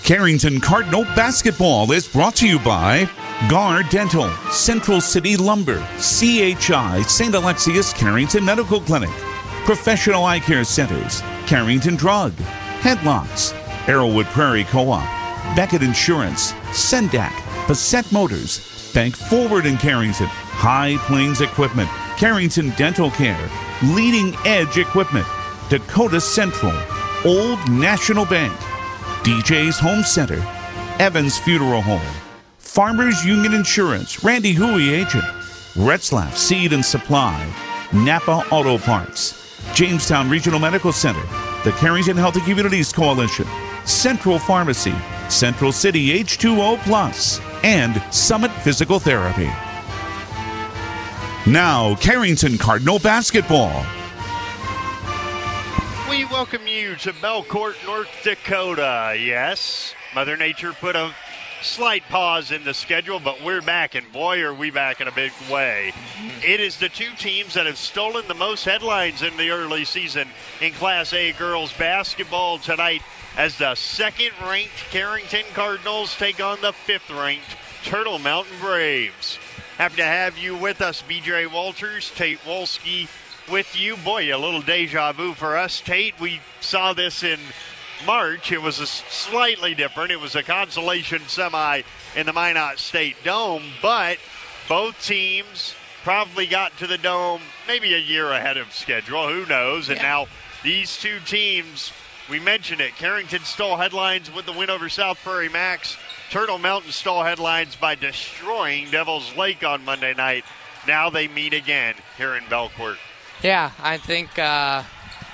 Carrington Cardinal basketball is brought to you by Gar Dental, Central City Lumber, CHI, St. Alexius Carrington Medical Clinic, Professional Eye Care Centers, Carrington Drug, Headlocks, Arrowwood Prairie Co-op, Beckett Insurance, Sendak, Passett Motors, Bank Forward in Carrington, High Plains Equipment, Carrington Dental Care, Leading Edge Equipment, Dakota Central, Old National Bank, DJ's Home Center, Evans Funeral Home, Farmers Union Insurance, Randy Huey Agent, Retzlaff Seed and Supply, Napa Auto Parts, Jamestown Regional Medical Center, the Carrington Healthy Communities Coalition, Central Pharmacy, Central City H2O Plus, and Summit Physical Therapy. Now, Carrington Cardinal basketball. We welcome you to Belcourt, North Dakota. Yes, Mother Nature put a slight pause in the schedule, but we're back, and boy, are we back in a big way. It is the two teams that have stolen the most headlines in the early season in Class A girls basketball tonight as the second-ranked Carrington Cardinals take on the fifth-ranked Turtle Mountain Braves. Happy to have you with us, BJ Walters, Tate Wolski with you. Boy, a little deja vu for us, Tate. We saw this in March. It was a slightly different. It was a consolation semi in the Minot State Dome, but both teams probably got to the Dome maybe a year ahead of schedule. Who knows? And now these two teams, we mentioned it, Carrington stole headlines with the win over South Prairie Max. Turtle Mountain stole headlines by destroying Devil's Lake on Monday night. Now they meet again here in Belcourt. Yeah, I think that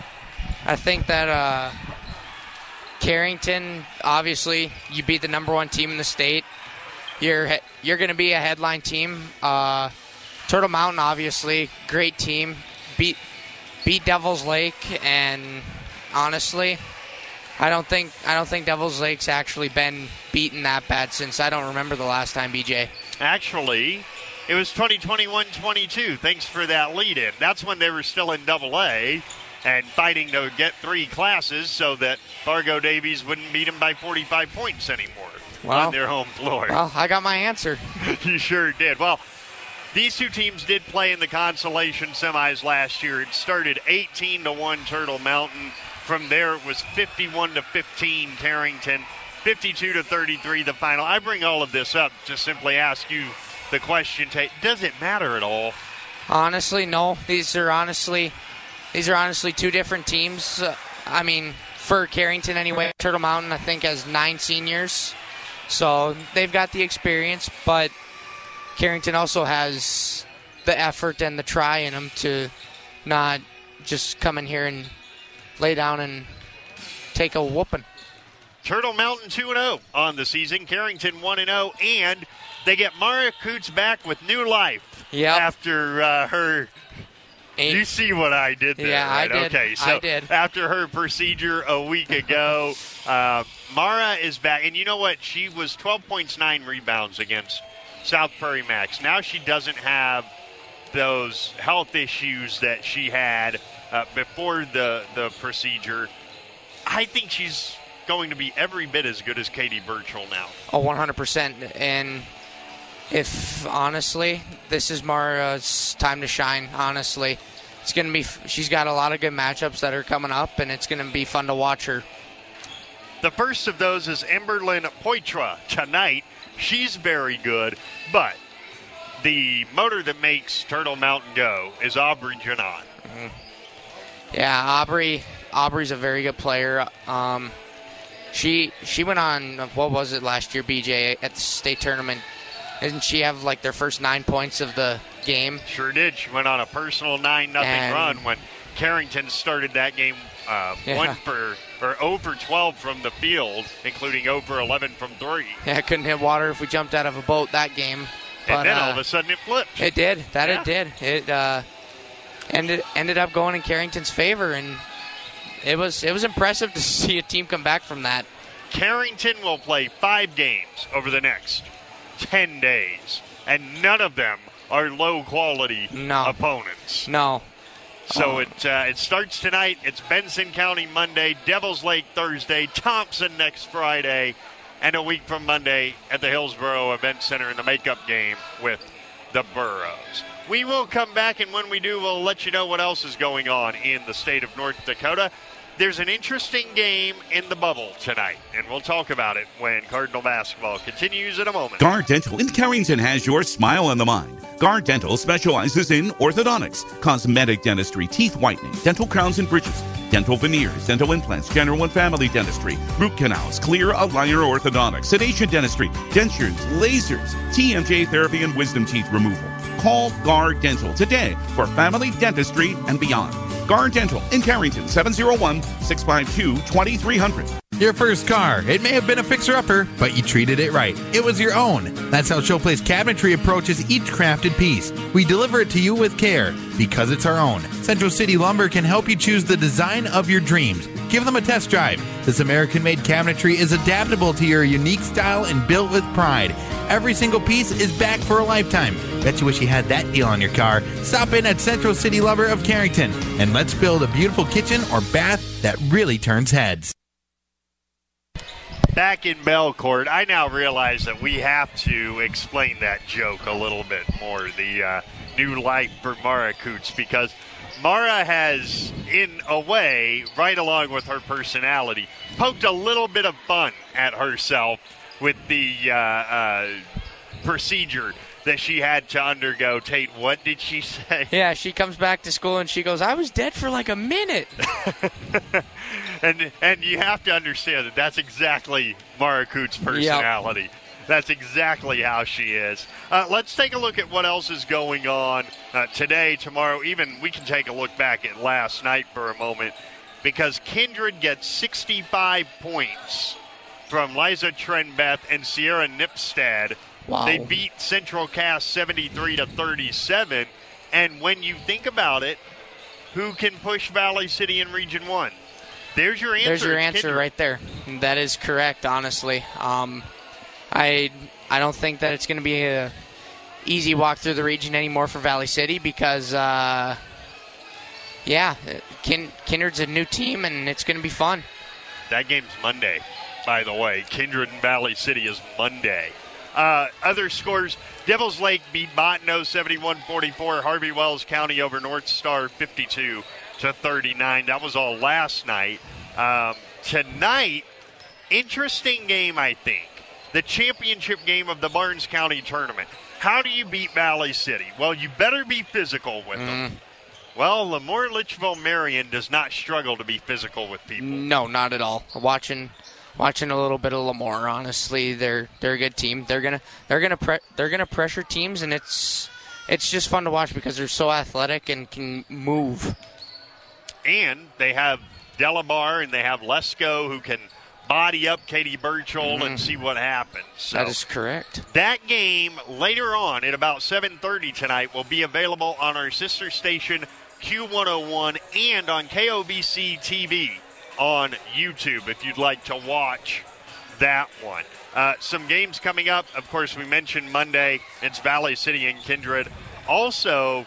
Carrington, obviously, you beat the number one team in the state. You're going to be a headline team. Turtle Mountain, obviously, great team. Beat Devil's Lake, and honestly, I don't think Devil's Lake's actually been beaten that bad since I don't remember the last time, BJ. Actually, it was 2021-22. Thanks for that lead-in. That's when they were still in AA and fighting to get three classes so that Fargo Davies wouldn't beat them by 45 points anymore on their home floor. Well, I got my answer. You sure did. Well, these two teams did play in the consolation semis last year. It started 18-1 Turtle Mountain. From there, it was 51-15 Carrington, 52-33 the final. I bring all of this up to simply ask you the question, Tate, does it matter at all? Honestly, no. These are honestly two different teams. I mean, for Carrington anyway, Turtle Mountain, I think, has 9 seniors. So they've got the experience, but Carrington also has the effort and the try in them to not just come in here and lay down and take a whooping. Turtle Mountain 2-0 on the season. Carrington 1-0, and they get Mara Coots back with new life after her. You see what I did there, right? I did. Okay, so I did. After her procedure a week ago, Mara is back. And you know what? She was 12 points, 9 rebounds against South Prairie Max. Now she doesn't have those health issues that she had before the procedure. I think she's going to be every bit as good as Katie Birchall now. Oh, 100%. And if, honestly, this is Mara's time to shine, honestly. It's going to be, she's got a lot of good matchups that are coming up, and it's going to be fun to watch her. The first of those is Emberlyn Poitra tonight. She's very good, but the motor that makes Turtle Mountain go is Aubrey Janot. Mm-hmm. Yeah, Aubrey's a very good player. She went on, what was it last year, BJ, at the state tournament? Didn't she have like their first 9 points of the game? Sure did. She went on a personal 9-0 run when Carrington started that game 0 for 12 from the field, including 0 for 11 from 3. Yeah, couldn't hit water if we jumped out of a boat that game. But, and then all of a sudden it flipped. It did. It did. It ended up going in Carrington's favor, and it was impressive to see a team come back from that. Carrington will play 5 games over the next 10 days, and none of them are low-quality opponents. No. So it starts tonight. It's Benson County Monday, Devil's Lake Thursday, Thompson next Friday, and a week from Monday at the Hillsboro Event Center in the makeup game with the Burros. We will come back, and when we do, we'll let you know what else is going on in the state of North Dakota. There's an interesting game in the bubble tonight, and we'll talk about it when Cardinal basketball continues in a moment. Guard Dental in Carrington has your smile on the mind. Guard Dental specializes in orthodontics, cosmetic dentistry, teeth whitening, dental crowns and bridges, dental veneers, dental implants, general and family dentistry, root canals, clear aligner orthodontics, sedation dentistry, dentures, lasers, TMJ therapy, and wisdom teeth removal. Call Guard Dental today for family dentistry and beyond. Guard Dental in Carrington, 701-652-2300. Your first car. It may have been a fixer-upper, but you treated it right. It was your own. That's how Showplace Cabinetry approaches each crafted piece. We deliver it to you with care, because it's our own. Central City Lumber can help you choose the design of your dreams. Give them a test drive. This American-made cabinetry is adaptable to your unique style and built with pride. Every single piece is back for a lifetime. Bet you wish you had that deal on your car. Stop in at Central City Lumber of Carrington, and let's build a beautiful kitchen or bath that really turns heads. Back in Belcourt, I now realize that we have to explain that joke a little bit more, the new life for Mara Coots, because Mara has, in a way, right along with her personality, poked a little bit of fun at herself with the procedure that she had to undergo. Tate, what did she say? Yeah, she comes back to school and she goes, I was dead for like a minute. and you have to understand that that's exactly Mara Coots' personality. Yep. That's exactly how she is. Let's take a look at what else is going on today, tomorrow. Even we can take a look back at last night for a moment, because Kindred gets 65 points from Liza Trenbeth and Sierra Nipstad. Wow. They beat Central Cass 73-37. And when you think about it, who can push Valley City in Region 1? There's your answer. There's your answer right there. That is correct, honestly. I don't think that it's going to be a easy walk through the region anymore for Valley City because, Kindred's a new team, and it's going to be fun. That game's Monday, by the way. Kindred and Valley City is Monday. Other scores, Devils Lake beat Bottineau 71-44. Harvey Wells County over North Star 52-39. That was all last night. Tonight, interesting game, I think. The championship game of the Barnes County tournament. How do you beat Valley City? Well, you better be physical with them. Well, Lemoore Litchfield Marion does not struggle to be physical with people. No, not at all. Watching a little bit of Lemoore, honestly, they're a good team. They're gonna pressure teams, and it's just fun to watch because they're so athletic and can move. And they have Delabar and they have Lesko who can body up Katie Birchall and see what happens. So that is correct. That game later on at about 7:30 tonight will be available on our sister station Q101 and on KOBC TV on YouTube if you'd like to watch that one. Some games coming up. Of course, we mentioned Monday. It's Valley City and Kindred. Also,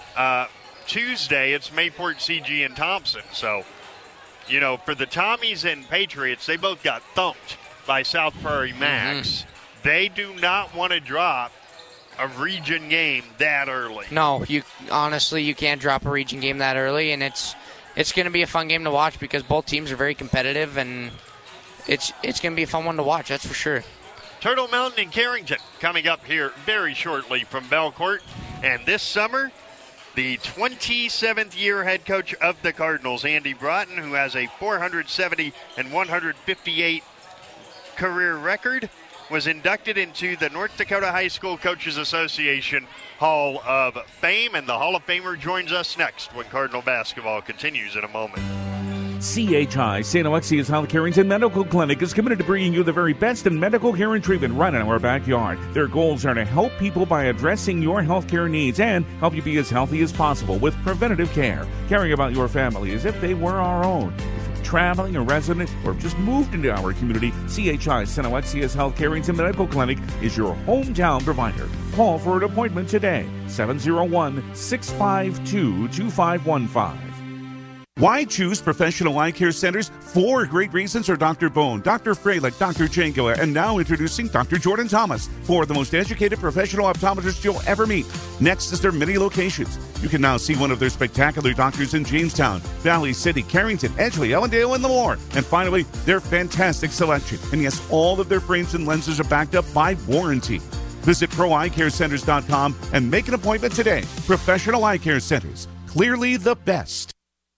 Tuesday, it's Mayport, CG, and Thompson. So, for the Tommies and Patriots, they both got thumped by South Prairie Max. They do not want to drop a region game that early. No, you can't drop a region game that early, and it's going to be a fun game to watch because both teams are very competitive, and it's going to be a fun one to watch, that's for sure. Turtle Mountain and Carrington coming up here very shortly from Belcourt. And this summer, the 27th year head coach of the Cardinals, Andy Broughton, who has a 470 and 158 career record, was inducted into the North Dakota High School Coaches Association Hall of Fame, and the Hall of Famer joins us next when Cardinal basketball continues in a moment. CHI, St. Alexius Health Carrington Medical Clinic, is committed to bringing you the very best in medical care and treatment right in our backyard. Their goals are to help people by addressing your health care needs and help you be as healthy as possible with preventative care, caring about your family as if they were our own. If you're traveling, a resident, or just moved into our community, CHI, St. Alexius Health Carrington Medical Clinic is your hometown provider. Call for an appointment today, 701-652-2515. Why choose Professional Eye Care Centers? 4 great reasons are Dr. Bone, Dr. Freilich, Dr. Janko, and now introducing Dr. Jordan Thomas. 4 of the most educated professional optometrists you'll ever meet. Next is their many locations. You can now see one of their spectacular doctors in Jamestown, Valley City, Carrington, Edgeley, Ellendale, and more. And finally, their fantastic selection. And yes, all of their frames and lenses are backed up by warranty. Visit ProEyeCareCenters.com and make an appointment today. Professional Eye Care Centers. Clearly the best.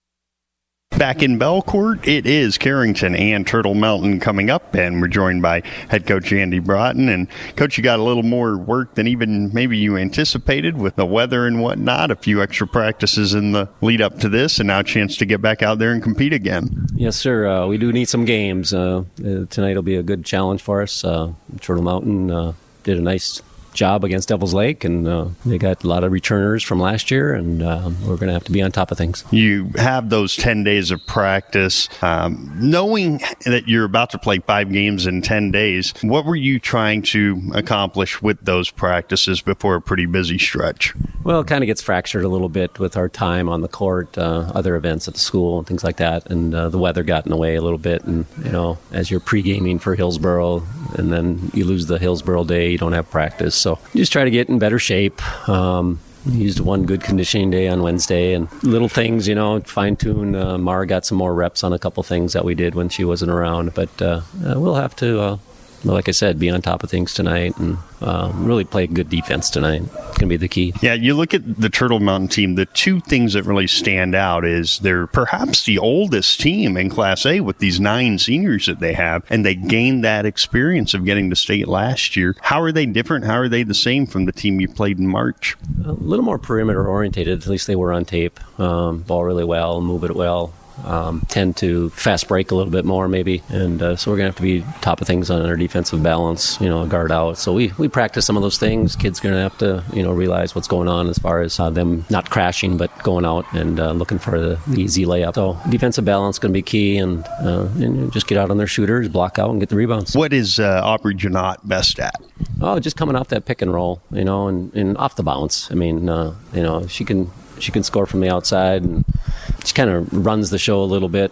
Back in Belcourt, it is Carrington and Turtle Mountain coming up, and we're joined by head coach Andy Broughton. And, Coach, you got a little more work than even maybe you anticipated with the weather and whatnot, a few extra practices in the lead up to this, and now a chance to get back out there and compete again. Yes, sir. We do need some games. Tonight will be a good challenge for us. Turtle Mountain did a nice job against Devil's Lake, and they got a lot of returners from last year, and we're going to have to be on top of things. You have those 10 days of practice. Knowing that you're about to play 5 games in 10 days, what were you trying to accomplish with those practices before a pretty busy stretch? Well, it kind of gets fractured a little bit with our time on the court, other events at the school and things like that, and the weather got in the way a little bit. And, as you're pre-gaming for Hillsboro, and then you lose the Hillsboro day, you don't have practice. So just try to get in better shape. Used one good conditioning day on Wednesday, and little things, fine-tune. Mara got some more reps on a couple things that we did when she wasn't around. But we'll have to, like I said, be on top of things tonight and really play good defense tonight. It's going to be the key. Yeah, you look at the Turtle Mountain team, the 2 things that really stand out is they're perhaps the oldest team in Class A with these 9 seniors that they have, and they gained that experience of getting to state last year. How are they different? How are they the same from the team you played in March? A little more perimeter orientated, at least they were on tape. Ball really well, move it well. Tend to fast break a little bit more maybe, and so we're going to have to be top of things on our defensive balance, guard out. So we practice some of those things. Kids going to have to realize what's going on as far as them not crashing but going out and looking for the easy layup. So defensive balance going to be key, and just get out on their shooters, block out, and get the rebounds. What is Aubrey Janot best at? Oh, just coming off that pick and roll, and off the bounce. I mean, she can score from the outside, and she kind of runs the show a little bit.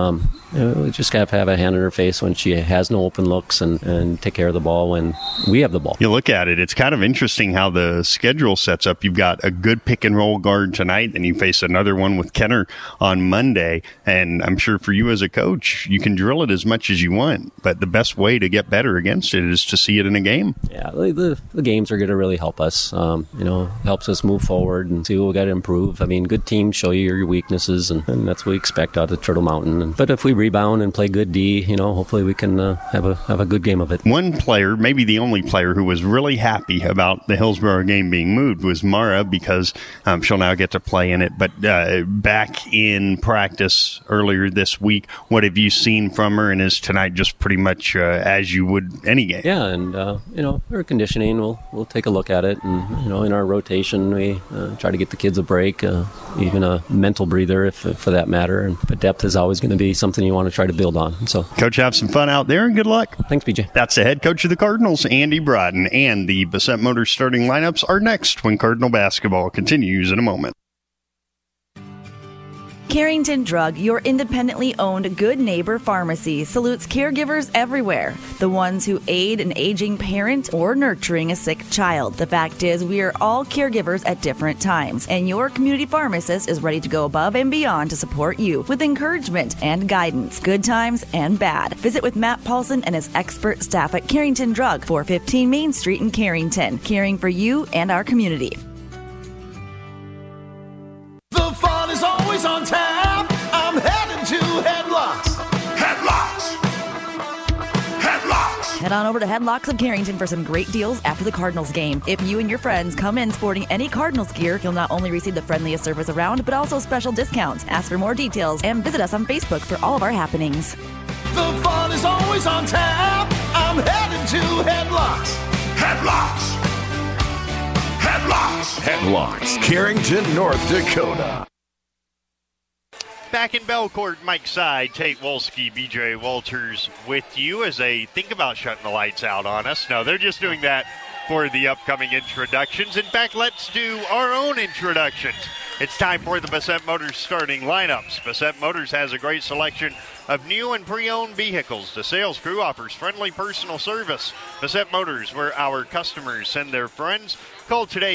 We just have to have a hand in her face when she has no open looks, and take care of the ball when we have the ball. You look at it, it's kind of interesting how the schedule sets up. You've got a good pick and roll guard tonight, then you face another one with Kenner on Monday. And I'm sure for you as a coach, you can drill it as much as you want, but the best way to get better against it is to see it in a game. Yeah, the games are going to really help us. Helps us move forward and see what we got to improve. I mean, good teams show you your weaknesses, and that's what we expect out of Turtle Mountain. But if we rebound and play good D, hopefully we can have a good game of it. One player, maybe the only player, who was really happy about the Hillsboro game being moved was Mara, because she'll now get to play in it. But back in practice earlier this week, what have you seen from her, and is tonight just pretty much as you would any game? Yeah, and her conditioning, we'll take a look at it, and in our rotation we try to get the kids a break, even a mental breather for that matter. But depth is always going to be something you want to try to build on. So, Coach, have some fun out there and good luck. Thanks, BJ. That's the head coach of the Cardinals, Andy Broughton, and the Bassett Motors starting lineups are next when Cardinal basketball continues in a moment. Carrington Drug, your independently owned Good Neighbor Pharmacy, salutes caregivers everywhere. The ones who aid an aging parent or nurturing a sick child. The fact is, we are all caregivers at different times, and your community pharmacist is ready to go above and beyond to support you with encouragement and guidance, good times and bad. Visit with Matt Paulson and his expert staff at Carrington Drug, 415 Main Street in Carrington, caring for you and our community. The fun is always on tap. I'm heading to Headlocks. Headlocks. Headlocks. Head on over to Headlocks of Carrington for some great deals after the Cardinals game. If you and your friends come in sporting any Cardinals gear, you'll not only receive the friendliest service around, but also special discounts. Ask for more details and visit us on Facebook for all of our happenings. The fun is always on tap. I'm heading to Headlocks. Headlocks. Headlocks. Headlocks, Carrington, North Dakota. Back in Belcourt, Mike Side, Tate Wolski, BJ Walters with you as they think about shutting the lights out on us. No, they're just doing that for the upcoming introductions. In fact, let's do our own introductions. It's time for the Bassett Motors starting lineups. Bassett Motors has a great selection of new and pre-owned vehicles. The sales crew offers friendly personal service. Bassett Motors, where our customers send their friends. Call today,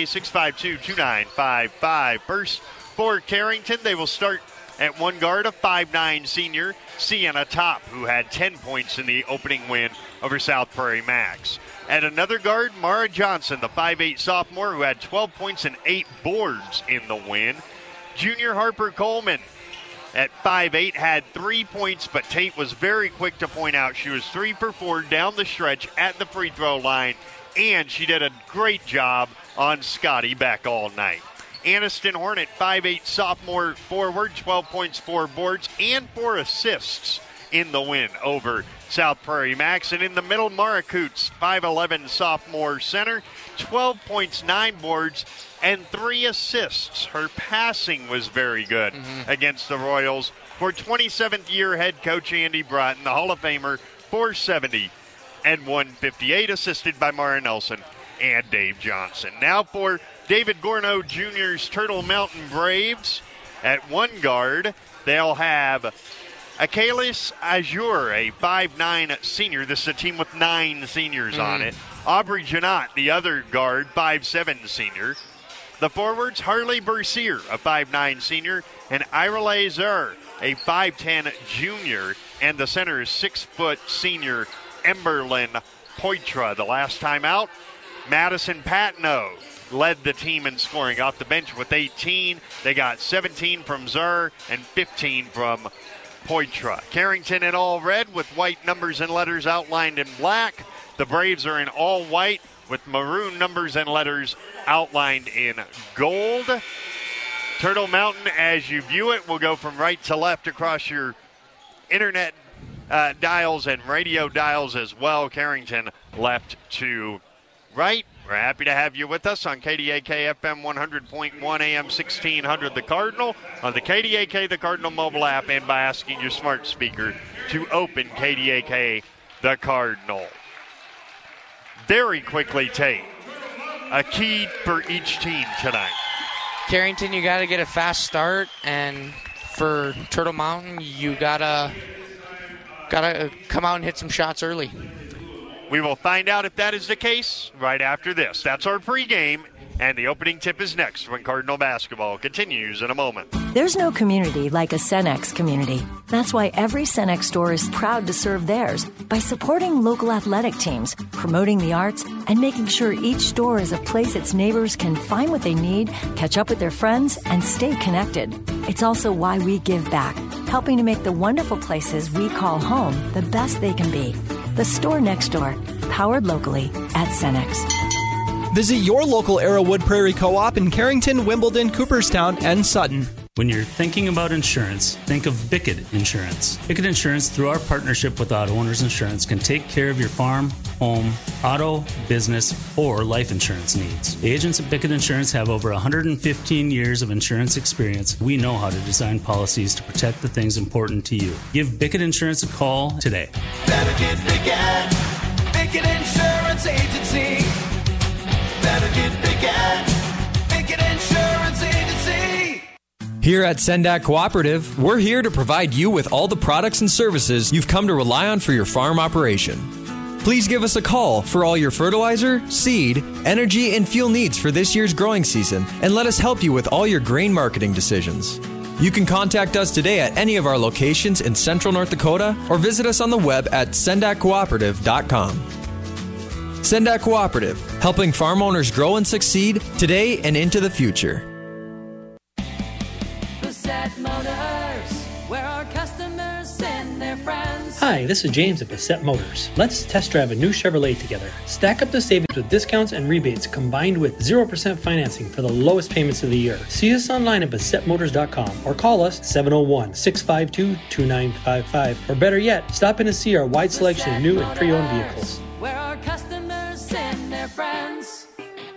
652-2955. First for Carrington, they will start at one guard, a 5'9 senior, Sienna Top, who had 10 points in the opening win over South Prairie Max. At another guard, Mara Johnson, the 5'8 sophomore, who had 12 points and 8 boards in the win. Junior Harper Coleman at 5'8 had 3 points, but Tate was very quick to point out she was 3 for 4 down the stretch at the free throw line, and she did a great job on Scotty back all night. Aniston Hornet, 5'8 sophomore forward, 12 points, 4 boards, and 4 assists in the win over South Prairie Max. And in the middle, Mara Coots, 5'11 sophomore center, 12 points, 9 boards, and 3 assists. Her passing was very good against the Royals. For 27th year head coach Andy Broughton, the Hall of Famer, 470 and 158, assisted by Mara Nelson and Dave Johnson. Now for David Gorno Jr.'s Turtle Mountain Braves. At one guard, they'll have Akelis Azure, a 5'9 senior. This is a team with 9 seniors on it. Aubrey Janot, the other guard, 5'7 senior. The forwards, Harley Bercier, a 5'9 senior, and Ira Lazer, a 5'10 junior. And the center is 6' senior Emberlyn Poitra. The last time out, Madison Patno led the team in scoring off the bench with 18. They got 17 from Zur and 15 from Poitra. Carrington in all red with white numbers and letters outlined in black. The Braves are in all white with maroon numbers and letters outlined in gold. Turtle Mountain, as you view it, will go from right to left across your internet dials and radio dials as well. Carrington left to right. We're happy to have you with us on KDAK FM 100.1 AM 1600 The Cardinal, on the KDAK The Cardinal mobile app, and by asking your smart speaker to open KDAK The Cardinal. Very quickly, Tate, a key for each team tonight. Carrington, you got to get a fast start, and for Turtle Mountain, you gotta come out and hit some shots early. We will find out if that is the case right after this. That's our pregame, and the opening tip is next when Cardinal basketball continues in a moment. There's no community like a Cenex community. That's why every Cenex store is proud to serve theirs by supporting local athletic teams, promoting the arts, and making sure each store is a place its neighbors can find what they need, catch up with their friends, and stay connected. It's also why we give back, helping to make the wonderful places we call home the best they can be. The store next door, powered locally at Cenex. Visit your local Arrowwood Prairie Co-op in Carrington, Wimbledon, Cooperstown, and Sutton. When you're thinking about insurance, think of Bickett Insurance. Bickett Insurance, through our partnership with Auto Owners Insurance, can take care of your farm, home, auto, business, or life insurance needs. The agents at Bickett Insurance have over 115 years of insurance experience. We know how to design policies to protect the things important to you. Give Bickett Insurance a call today. Better get Bickett. Bickett Insurance Agency. Better get Bickett. Bickett Insurance Agency. Here at Sendak Cooperative, we're here to provide you with all the products and services you've come to rely on for your farm operation. Please give us a call for all your fertilizer, seed, energy, and fuel needs for this year's growing season, and let us help you with all your grain marketing decisions. You can contact us today at any of our locations in Central North Dakota or visit us on the web at sendakcooperative.com. Sendak Cooperative, helping farm owners grow and succeed today and into the future. Bassett Motors, where our customers send their friends. Hi, this is James at Bassett Motors. Let's test drive a new Chevrolet together. Stack up the savings with discounts and rebates combined with 0% financing for the lowest payments of the year. See us online at BassettMotors.com or call us 701-652-2955. Or better yet, stop in to see our wide selection of new and pre-owned vehicles. Where our customers send their friends.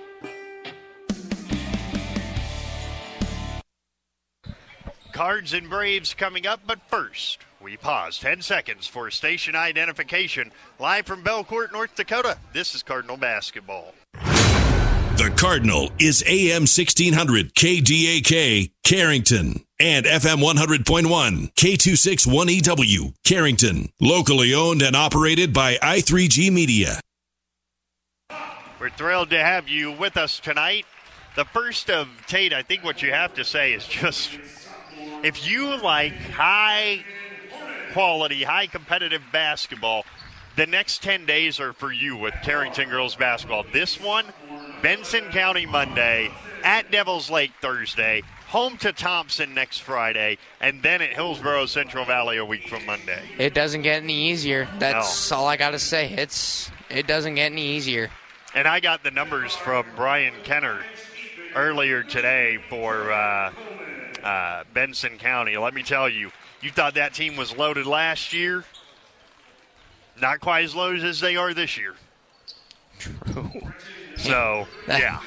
Cards and Braves coming up, but first, we pause 10 seconds for station identification. Live from Belcourt, North Dakota, this is Cardinal Basketball. The The Cardinal is AM 1600 KDAK, Carrington, and FM 100.1 K261EW, Carrington. Locally owned and operated by I3G Media. We're thrilled to have you with us tonight. The first of Tate, I think what you have to say is just, if you like high quality, high competitive basketball, the next 10 days are for you with Carrington girls basketball. This one, Benson County Monday, at Devils Lake Thursday, home to Thompson next Friday, and then at Hillsborough Central Valley a week from Monday. It doesn't get any easier. That's all I got to say. It doesn't get any easier. And I got the numbers from Brian Kenner earlier today for Benson County. Let me tell you, you thought that team was loaded last year? Not quite as loaded as they are this year. True. So, yeah.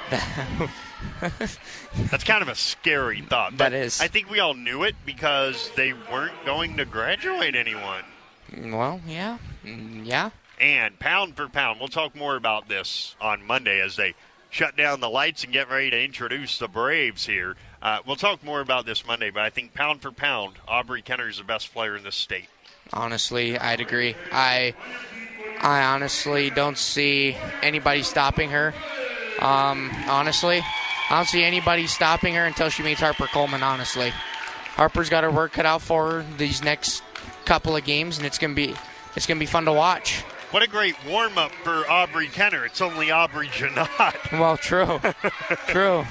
That's kind of a scary thought. But that is. I think we all knew it because they weren't going to graduate anyone. Well, yeah. Yeah. And pound for pound, we'll talk more about this on Monday as they shut down the lights and get ready to introduce the Braves here. We'll talk more about this Monday, but I think pound for pound, Aubrey Kenner is the best player in this state. Honestly, I'd agree. I honestly don't see anybody stopping her. Honestly, I don't see anybody stopping her until she meets Harper Coleman, honestly. Harper's got her work cut out for her these next couple of games, and it's gonna be fun to watch. What a great warm-up for Aubrey Kenner. It's only Aubrey Janot. Well, true. True.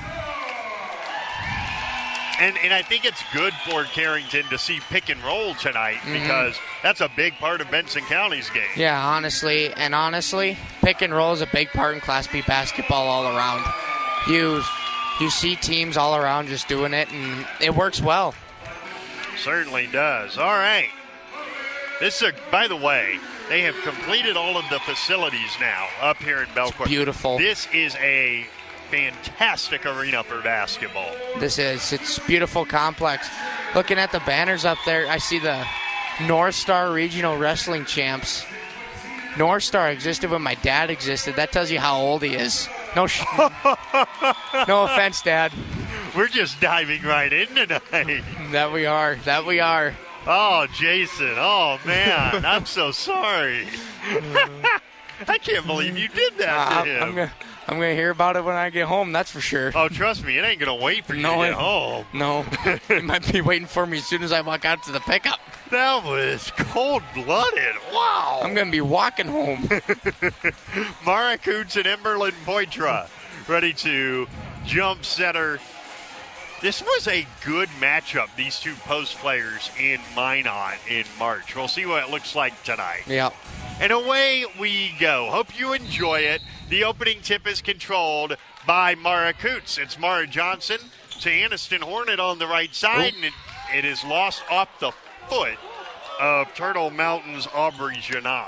And I think it's good for Carrington to see pick and roll tonight because that's a big part of Benson County's game. Yeah, honestly, pick and roll is a big part in Class B basketball all around. You see teams all around just doing it, and it works well. Certainly does. All right. By the way, they have completed all of the facilities now up here in Belcourt. Beautiful. This is a fantastic arena for basketball. It's a beautiful complex. Looking at the banners up there, I see the North Star Regional Wrestling Champs. North Star existed when my dad existed. That tells you how old he is. No offense, Dad. We're just diving right in tonight. That we are. Oh, Jason. Oh, man. I'm so sorry. I can't believe you did that to him. I'm going to hear about it when I get home, that's for sure. Oh, trust me, it ain't going to wait for you to get home. No, it might be waiting for me as soon as I walk out to the pickup. That was cold-blooded. Wow. I'm going to be walking home. Mara Coots and Emberlyn Poitra ready to jump center. This was a good matchup, these two post players in Minot in March. We'll see what it looks like tonight. Yeah. And away we go. Hope you enjoy it. The opening tip is controlled by Mara Coots. It's Mara Johnson to Aniston Hornet on the right side, and it is lost off the foot of Turtle Mountain's Aubrey Janot.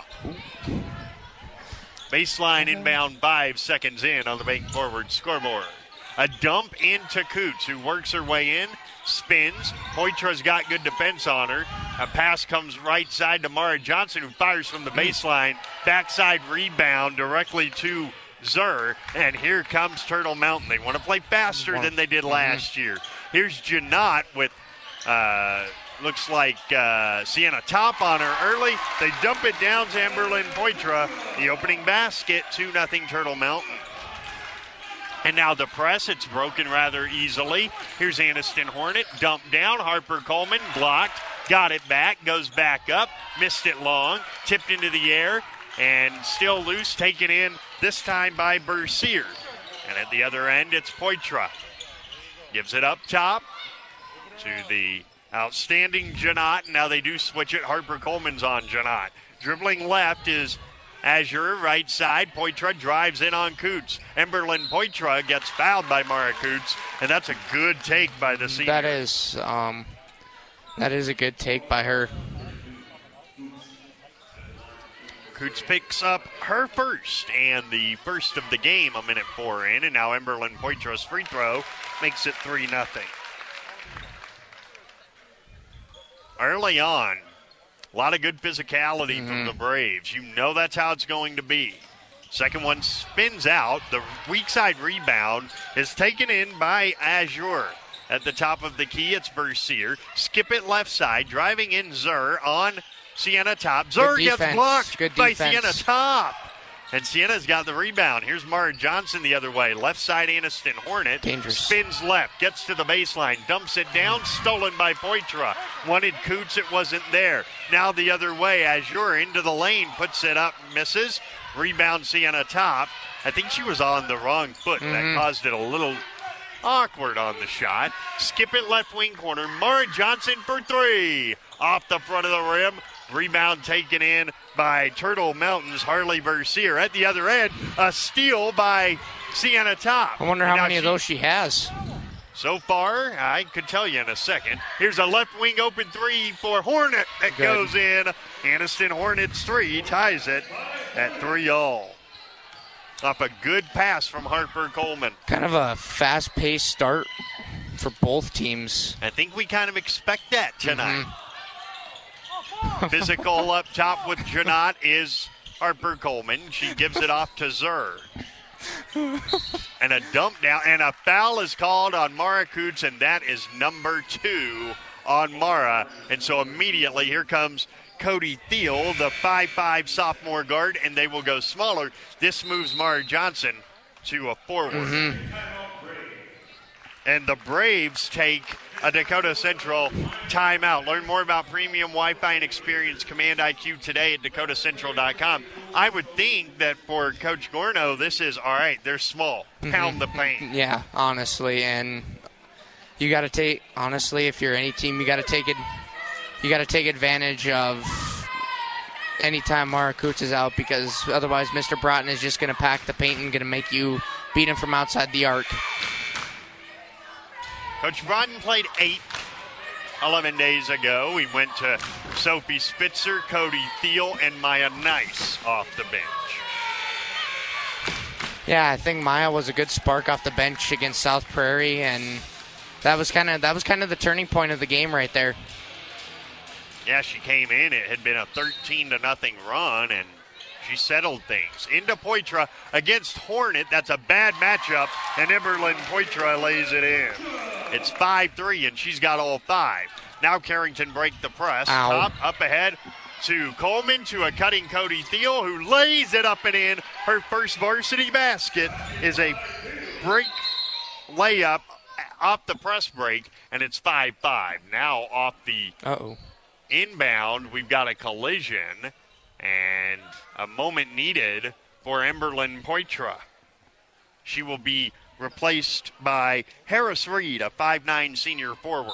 Baseline inbound 5 seconds in on the bank forward scoreboard. A dump into Coots, who works her way in, spins. Poitra's got good defense on her. A pass comes right side to Mara Johnson, who fires from the baseline. Backside rebound directly to Zur. And here comes Turtle Mountain. They want to play faster than they did last year. Here's Janot with, looks like Sienna Top on her early. They dump it down to Emberlyn Poitra. The opening basket, 2-0 Turtle Mountain. And now the press, it's broken rather easily. Here's Aniston Hornet, dumped down. Harper Coleman blocked, got it back, goes back up, missed it long, tipped into the air, and still loose, taken in this time by Bercier. And at the other end, it's Poitra. Gives it up top to the outstanding Janot. Now they do switch it. Harper Coleman's on Janot. Dribbling left is Azure, right side. Poitra drives in on Coots. Emberlyn Poitra gets fouled by Mara Coots, and that's a good take by the senior. That is a good take by her. Coots picks up her first, and the first of the game, 1:04 in, and now Emberlyn Poitra's free throw makes it 3-0. Early on, a lot of good physicality from the Braves. You know that's how it's going to be. Second one spins out. The weak side rebound is taken in by Azure. At the top of the key, it's Bercier. Skip it left side, driving in Zur on Sienna Top. Zur gets blocked by Sienna Top. And Sienna's got the rebound. Here's Mara Johnson the other way. Left side, Aniston Hornet. Dangerous. Spins left, gets to the baseline, dumps it down, stolen by Poitra. Wanted Coots, it wasn't there. Now the other way, Azure into the lane, puts it up, misses. Rebound Sienna Top. I think she was on the wrong foot. That caused it a little awkward on the shot. Skip it left wing corner. Mara Johnson for three. Off the front of the rim. Rebound taken in by Turtle Mountain's Harley Bercier. At the other end, a steal by Sienna Top. I wonder how many of those she has. So far, I could tell you in a second. Here's a left wing open three for Hornet that goes in. Aniston Hornet's three ties it at 3-all. Off a good pass from Harper Coleman. Kind of a fast-paced start for both teams. I think we kind of expect that tonight. Physical up top with Janot is Harper Coleman. She gives it off to Zur. And a dump down, and a foul is called on Mara Coots, and that is number 2 on Mara. And so immediately here comes Cody Thiel, the 5'5 sophomore guard, and they will go smaller. This moves Mara Johnson to a forward. And the Braves take a Dakota Central timeout. Learn more about premium Wi-Fi and experience Command IQ today at dakotacentral.com. I would think that for Coach Gorno, this is, all right, they're small. Pound the paint. Yeah, honestly. And you got to take, honestly, if you're any team, you got to take it. You got to take advantage of any time Mara Coots is out, because otherwise Mr. Broughton is just going to pack the paint and going to make you beat him from outside the arc. Coach Broughton played 11 days ago. We went to Sophie Spitzer, Cody Thiel, and Maya Nice off the bench. Yeah, I think Maya was a good spark off the bench against South Prairie, and that was kind of the turning point of the game right there. Yeah, she came in. It had been a 13-0 run, and she settled things. Into Poitra against Hornet. That's a bad matchup, and Emberlyn Poitra lays it in. It's 5-3, and she's got all 5. Now Carrington break the press. Ow. Top, up ahead to Coleman, to a cutting Cody Thiel, who lays it up and in. Her first varsity basket is a break layup off the press break, and it's 5-5. Now off the inbound, we've got a collision, and a moment needed for Emberlyn Poitra. She will be replaced by Harris Reed, a 5'9 senior forward.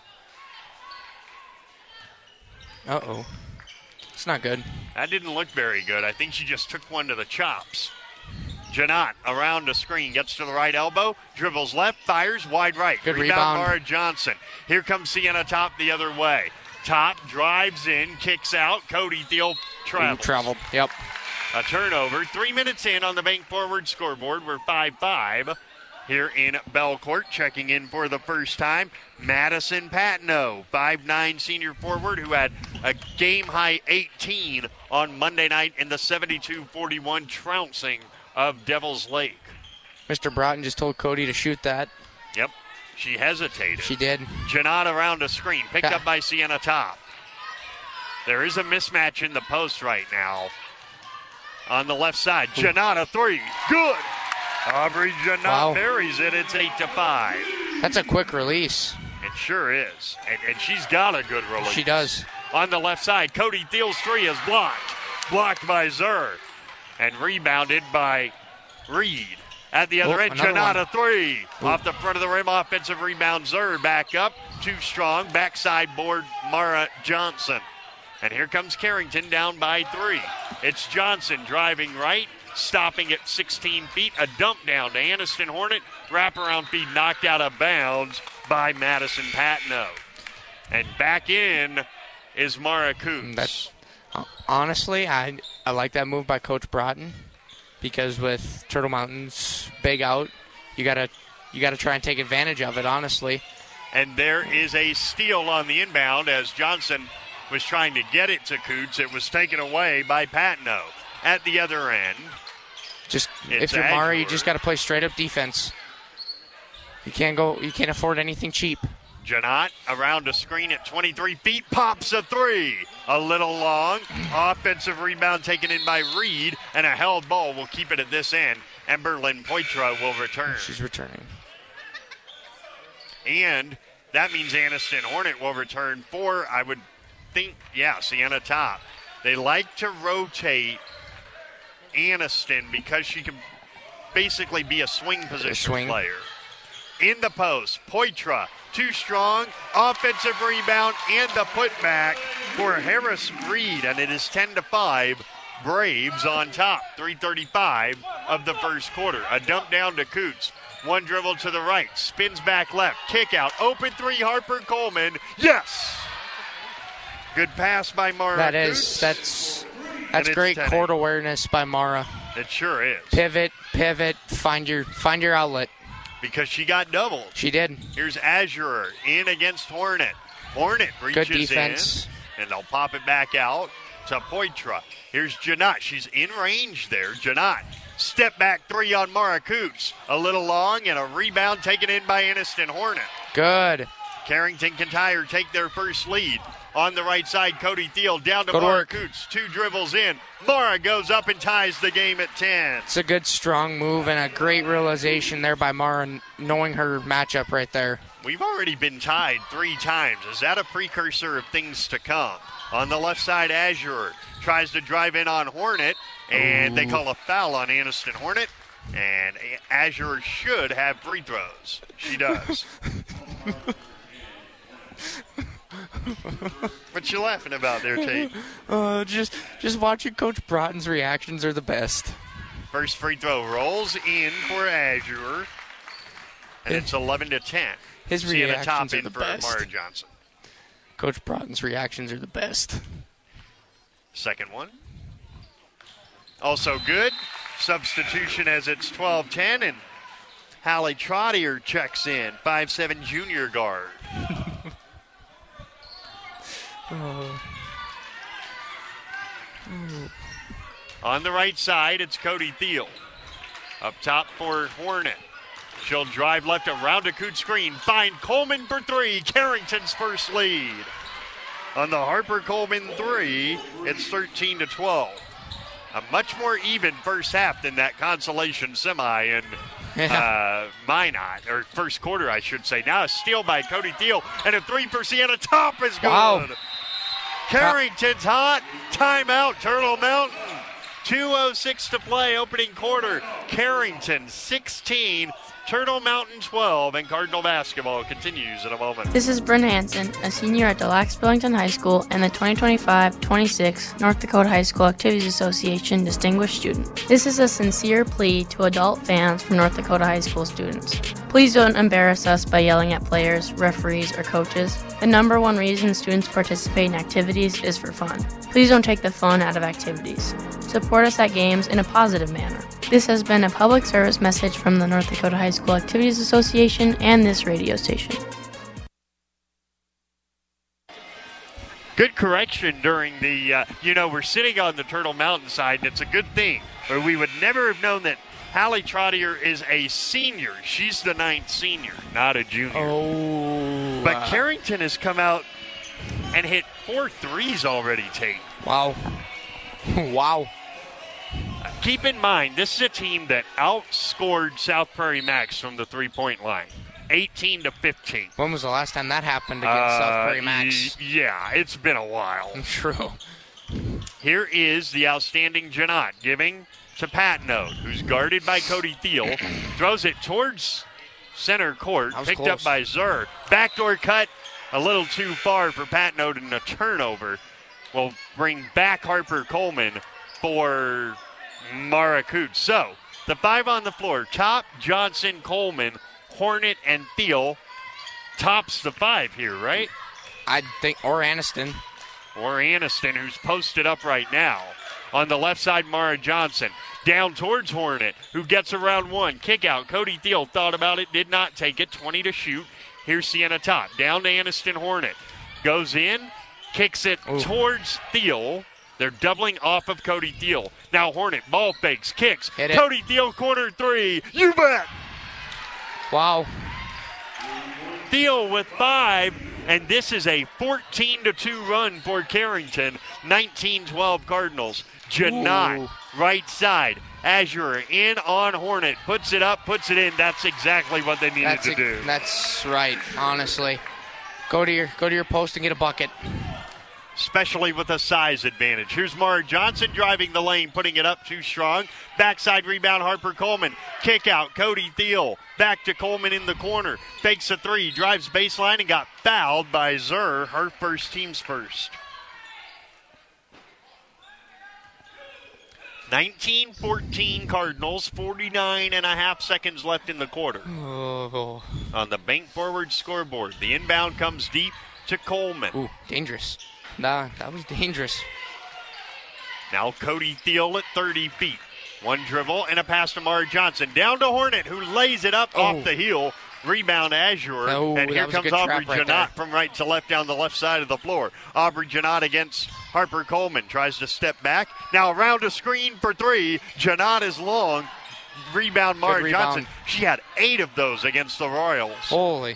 It's not good. That didn't look very good. I think she just took one to the chops. Janot around the screen, gets to the right elbow, dribbles left, fires wide right. Good rebound. Mara Johnson. Here comes Sienna Top the other way. Top drives in, kicks out. Cody Thiel travels. Traveled, yep. A turnover. 3 minutes in on the bank forward scoreboard. We're 5-5 here in Belcourt. Checking in for the first time, Madison Patno, 5'9 senior forward who had a game-high 18 on Monday night in the 72-41 trouncing of Devils Lake. Mr. Broughton just told Cody to shoot that. Yep. She hesitated. She did. Janot around a screen, picked up by Sienna Top. There is a mismatch in the post right now. On the left side, Janot, a three. Good. Aubrey Janot buries it. It's 8-5. That's a quick release. It sure is. And she's got a good release. She does. On the left side, Cody Thiel's three is blocked. Blocked by Zur. And rebounded by Reed. At the other end, Janot, a three. Off the front of the rim, offensive rebound. Zur back up. Too strong. Backside board, Mara Johnson. And here comes Carrington down by 3. It's Johnson driving right, stopping at 16 feet. A dump down to Aniston Hornet. Wraparound feed knocked out of bounds by Madison Patno. And back in is Mara Coots. Honestly, I like that move by Coach Broughton, because with Turtle Mountain's big out, you gotta try and take advantage of it, honestly. And there is a steal on the inbound as Johnson was trying to get it to Coots. It was taken away by Patno. At the other end, If you're Mara, you just got to play straight up defense. You can't afford anything cheap. Janot around a screen at 23 feet, pops a three. A little long. Offensive rebound taken in by Reed, and a held ball will keep it at this end. Emberlyn Poitra will return. She's returning. And that means Anniston Hornet will return for, I would think, Sienna Top. They like to rotate Anniston because she can basically be a swing position player. In the post, Poitra, too strong, offensive rebound, and the putback for Harris Reed, and it is 10-5. Braves on top, 3:35 of the first quarter. A dump down to Coots. One dribble to the right, spins back left, kick out, open three, Harper Coleman. Yes! Good pass by Mara Coots. That's great court awareness by Mara. It sure is. Pivot, find your outlet. Because she got doubled. She did. Here's Azure in against Hornet. Hornet reaches Good defense. in, and they'll pop it back out to Poitra. Here's Janot. She's in range there. Janot. Step back three on Mara Coots. A little long, and a rebound taken in by Anniston Hornet. Good. Carrington Kintyre take their first lead. On the right side, Cody Thiel down to Mara Coots. Two dribbles in. Mara goes up and ties the game at 10. It's a good, strong move and a great realization there by Mara, knowing her matchup right there. We've already been tied 3 times. Is that a precursor of things to come? On the left side, Azure tries to drive in on Hornet, and they call a foul on Anniston Hornet, and Azure should have free throws. She does. What you laughing about there, Tate? Just watching Coach Broughton's reactions are the best. First free throw rolls in for Azure, and it's 11-10. His reactions are the for best. Mara Johnson. Coach Broughton's reactions are the best. Second one. Also good. Substitution as it's 12-10, and Hallie Trottier checks in, 5'7" junior guard. On the right side, it's Cody Thiel. Up top for Hornet. She'll drive left around a Coots screen. Find Coleman for three. Carrington's first lead. On the Harper Coleman three, it's 13-12. A much more even first half than that consolation semi in Minot, or first quarter, I should say. Now a steal by Cody Thiel, and a three for Sienna Top is good. Wow. Carrington's hot. Timeout, Turtle Mountain. 2:06 to play, opening quarter. Carrington 16, Turtle Mountain 12, and Cardinal basketball continues in a moment. This is Bryn Hansen, a senior at Delax Billington High School and the 2025-26 North Dakota High School Activities Association Distinguished Student. This is a sincere plea to adult fans for North Dakota High School students. Please don't embarrass us by yelling at players, referees, or coaches. The number one reason students participate in activities is for fun. Please don't take the fun out of activities. Support us at games in a positive manner. This has been a public service message from the North Dakota High School Activities Association and this radio station. Good correction during the, we're sitting on the Turtle Mountain side, and it's a good thing, or we would never have known that Hallie Trottier is a senior. She's the 9th senior, not a junior. But Carrington has come out and hit 4 threes already, Tate. Wow. Wow. Keep in mind, this is a team that outscored South Prairie Max from the three-point line, 18-15. When was the last time that happened against South Prairie Max? Yeah, it's been a while. True. Here is the outstanding Janot giving to Patnode, who's guarded by Cody Thiel. Throws it towards center court, picked up by Zur. Backdoor cut, a little too far for Patnode, and a turnover will bring back Harper Coleman for Mara Coots. So, the 5 on the floor, Top, Johnson, Coleman, Hornet, and Thiel. Top's the 5 here, right? I think, or Anniston. Or Anniston, who's posted up right now. On the left side, Mara Johnson. Down towards Hornet, who gets around one. Kick out. Cody Thiel thought about it, did not take it. 20 to shoot. Here's Sienna Top. Down to Anniston Hornet. Goes in, kicks it towards Thiel. They're doubling off of Cody Thiel. Now Hornet, ball fakes, kicks. Hit it. Cody Thiel, corner three. You bet. Wow. Thiel with 5, and this is a 14-2 run for Carrington. 19-12 Cardinals. Janot, right side. Azure in on Hornet. Puts it up, puts it in. That's exactly what they needed to do. That's right, honestly. Go to your post and get a bucket. Especially with a size advantage. Here's Mara Johnson driving the lane, putting it up too strong. Backside rebound, Harper Coleman. Kick out, Cody Thiel. Back to Coleman in the corner. Fakes a 3, drives baseline, and got fouled by Zur, her first, team's first. 19-14 Cardinals, 49.5 seconds left in the quarter. Oh. On the bank forward scoreboard, the inbound comes deep to Coleman. Ooh, dangerous. Nah, that was dangerous. Now Cody Thiel at 30 feet. One dribble and a pass to Mara Johnson. Down to Hornet, who lays it up off the heel. Rebound Azure. And here comes Aubrey Janot from right to left down the left side of the floor. Aubrey Janot against Harper Coleman. Tries to step back. Now around a screen for 3. Janot is long. Rebound Mara Johnson. She had 8 of those against the Royals. Holy.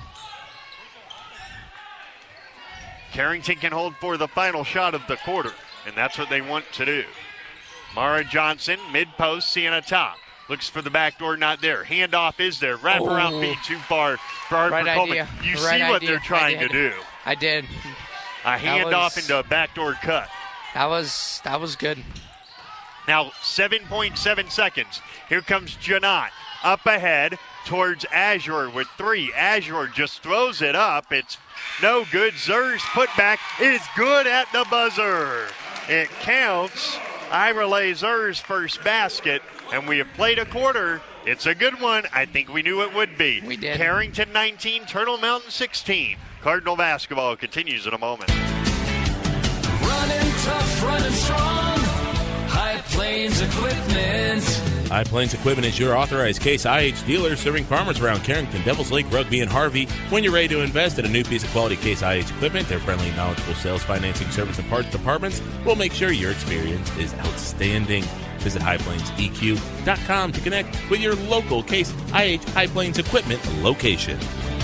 Carrington can hold for the final shot of the quarter, and that's what they want to do. Mara Johnson, mid-post, Sienna top. Looks for the back door, not there. Handoff is there. Wraparound feed too far for Harper Coleman. You see what they're trying to do. I did. A handoff into a backdoor cut. That was good. Now 7.7 seconds. Here comes Janot. Up ahead towards Azure with 3. Azure just throws it up. It's no good. Zur's putback is good at the buzzer. It counts. Ira Zur's first basket, and we have played a quarter. It's a good one. I think we knew it would be. We did. Carrington 19, Turtle Mountain 16. Cardinal basketball continues in a moment. Running tough, running strong. High Plains Equipment. High Plains Equipment is your authorized Case IH dealer serving farmers around Carrington, Devils Lake, Rugby, and Harvey. When you're ready to invest in a new piece of quality Case IH equipment, their friendly, knowledgeable sales, financing, service, and parts departments will make sure your experience is outstanding. Visit highplainseq.com to connect with your local Case IH High Plains Equipment location.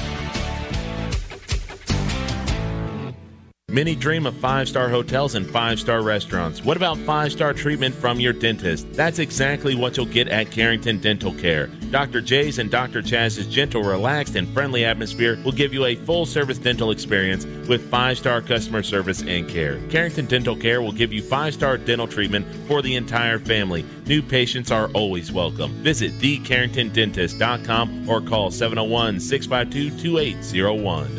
Many dream of 5-star hotels and 5-star restaurants. What about 5-star treatment from your dentist? That's exactly what you'll get at Carrington Dental Care. Dr. J's and Dr. Chaz's gentle, relaxed, and friendly atmosphere will give you a full-service dental experience with 5-star customer service and care. Carrington Dental Care will give you 5-star dental treatment for the entire family. New patients are always welcome. Visit thecarringtondentist.com or call 701-652-2801.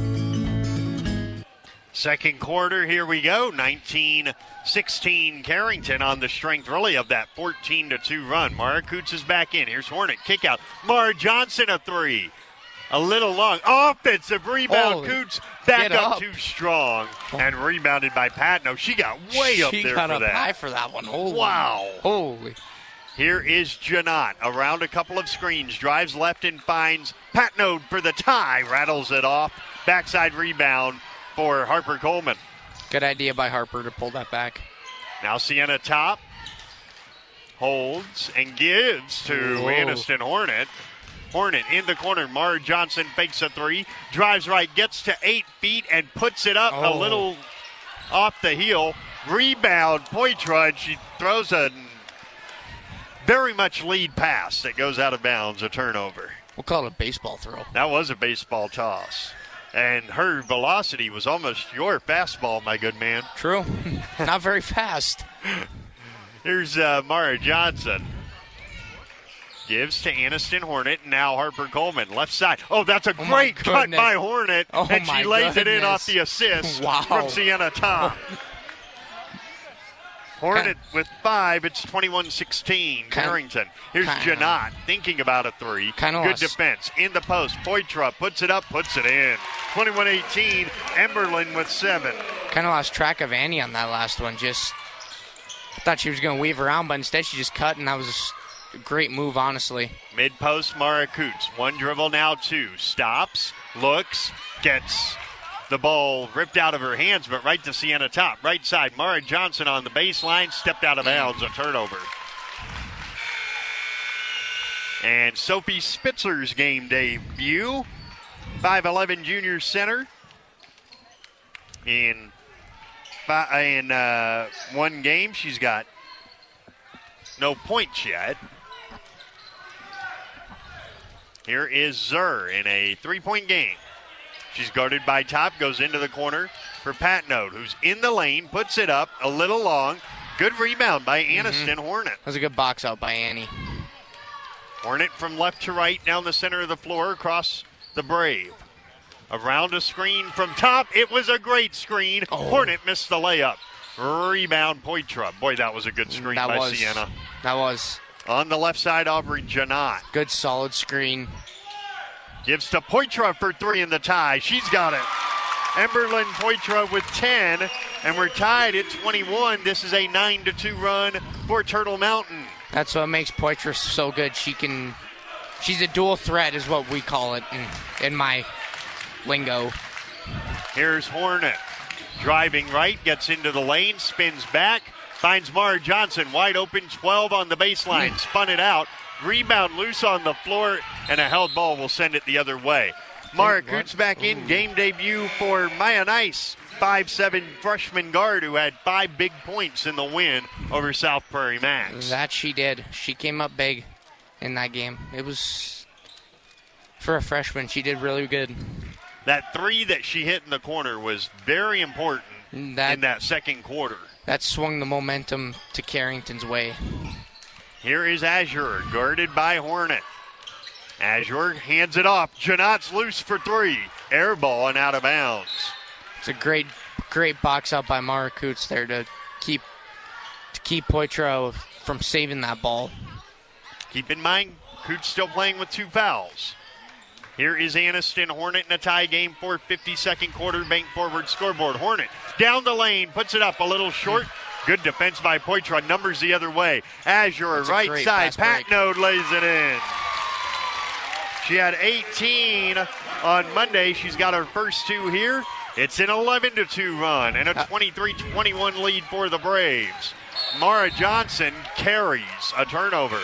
Second quarter, here we go. 19-16 Carrington on the strength, really, of that 14-2 run. Mara Coots is back in. Here's Hornet. Kick out. Mara Johnson, a 3. A little long. Offensive rebound. Coots back up too strong. And rebounded by Patno. She got way up there for that. She got up high for that one. Holy. Wow. Holy. Here is Janot. Around a couple of screens. Drives left and finds Patno for the tie. Rattles it off. Backside rebound for Harper Coleman. Good idea by Harper to pull that back. Now Sienna top. Holds and gives to Aniston Hornet. Hornet in the corner. Mara Johnson fakes a 3. Drives right, gets to 8 feet and puts it up a little off the heel. Rebound, Poitras, and she throws a very much lead pass that goes out of bounds, a turnover. We'll call it a baseball throw. That was a baseball toss. And her velocity was almost your fastball, my good man. True. Not very fast. Here's Mara Johnson. Gives to Aniston Hornet. Now Harper Coleman, left side. Oh, that's a great cut by Hornet. And she lays it in off the assist from Sienna Top. Hornet with 5. It's 21-16. Carrington. Here's Janot thinking about a 3. Good defense. In the post. Poitras puts it up, puts it in. 21-18. Emberlin with 7. Kind of lost track of Annie on that last one. Just thought she was going to weave around, but instead she just cut, and that was a great move, honestly. Mid-post, Mara Coots. One dribble now, 2. Stops, looks, gets the ball ripped out of her hands, but right to Sienna Top. Right side, Mara Johnson on the baseline, stepped out of bounds, a turnover. And Sophie Spitzer's game debut, 5'11" junior center. In one game, she's got no points yet. Here is Zur in a 3-point game. She's guarded by Top, goes into the corner for Patnode, who's in the lane, puts it up a little long. Good rebound by Aniston Hornet. That was a good box out by Annie. Hornet from left to right down the center of the floor across the Brave. Around a screen from Top. It was a great screen. Hornet missed the layup. Rebound Poitra. Boy, that was a good screen by Sienna. That was. On the left side, Aubrey Janot. Good solid screen. Gives to Poitra for 3 in the tie. She's got it. Emberlyn Poitra with 10, and we're tied at 21. This is a 9-2 run for Turtle Mountain. That's what makes Poitra so good. She's a dual threat is what we call it in my lingo. Here's Hornet. Driving right, gets into the lane, spins back, finds Mara Johnson wide open, 12 on the baseline, spun it out. Rebound loose on the floor, and a held ball will send it the other way. Mara Coots back in, game debut for Maya Nice, 5'7" freshman guard who had 5 big points in the win over South Prairie Max. That she did. She came up big in that game. It was, for a freshman, she did really good. That 3 that she hit in the corner was very important in that second quarter. That swung the momentum to Carrington's way. Here is Azure, guarded by Hornet. Azure hands it off. Janot's loose for 3. Air ball and out of bounds. It's a great box out by Mara Coots there to keep Poitras from saving that ball. Keep in mind, Coots still playing with 2 fouls. Here is Aniston. Hornet in a tie game for 52nd quarter. Bank forward scoreboard. Hornet down the lane, puts it up a little short. Good defense by Poitra. Numbers the other way. Azure right side. Patnode lays it in. She had 18 on Monday. She's got her first 2 here. It's an 11-2 run and a 23-21 lead for the Braves. Mara Johnson carries a turnover.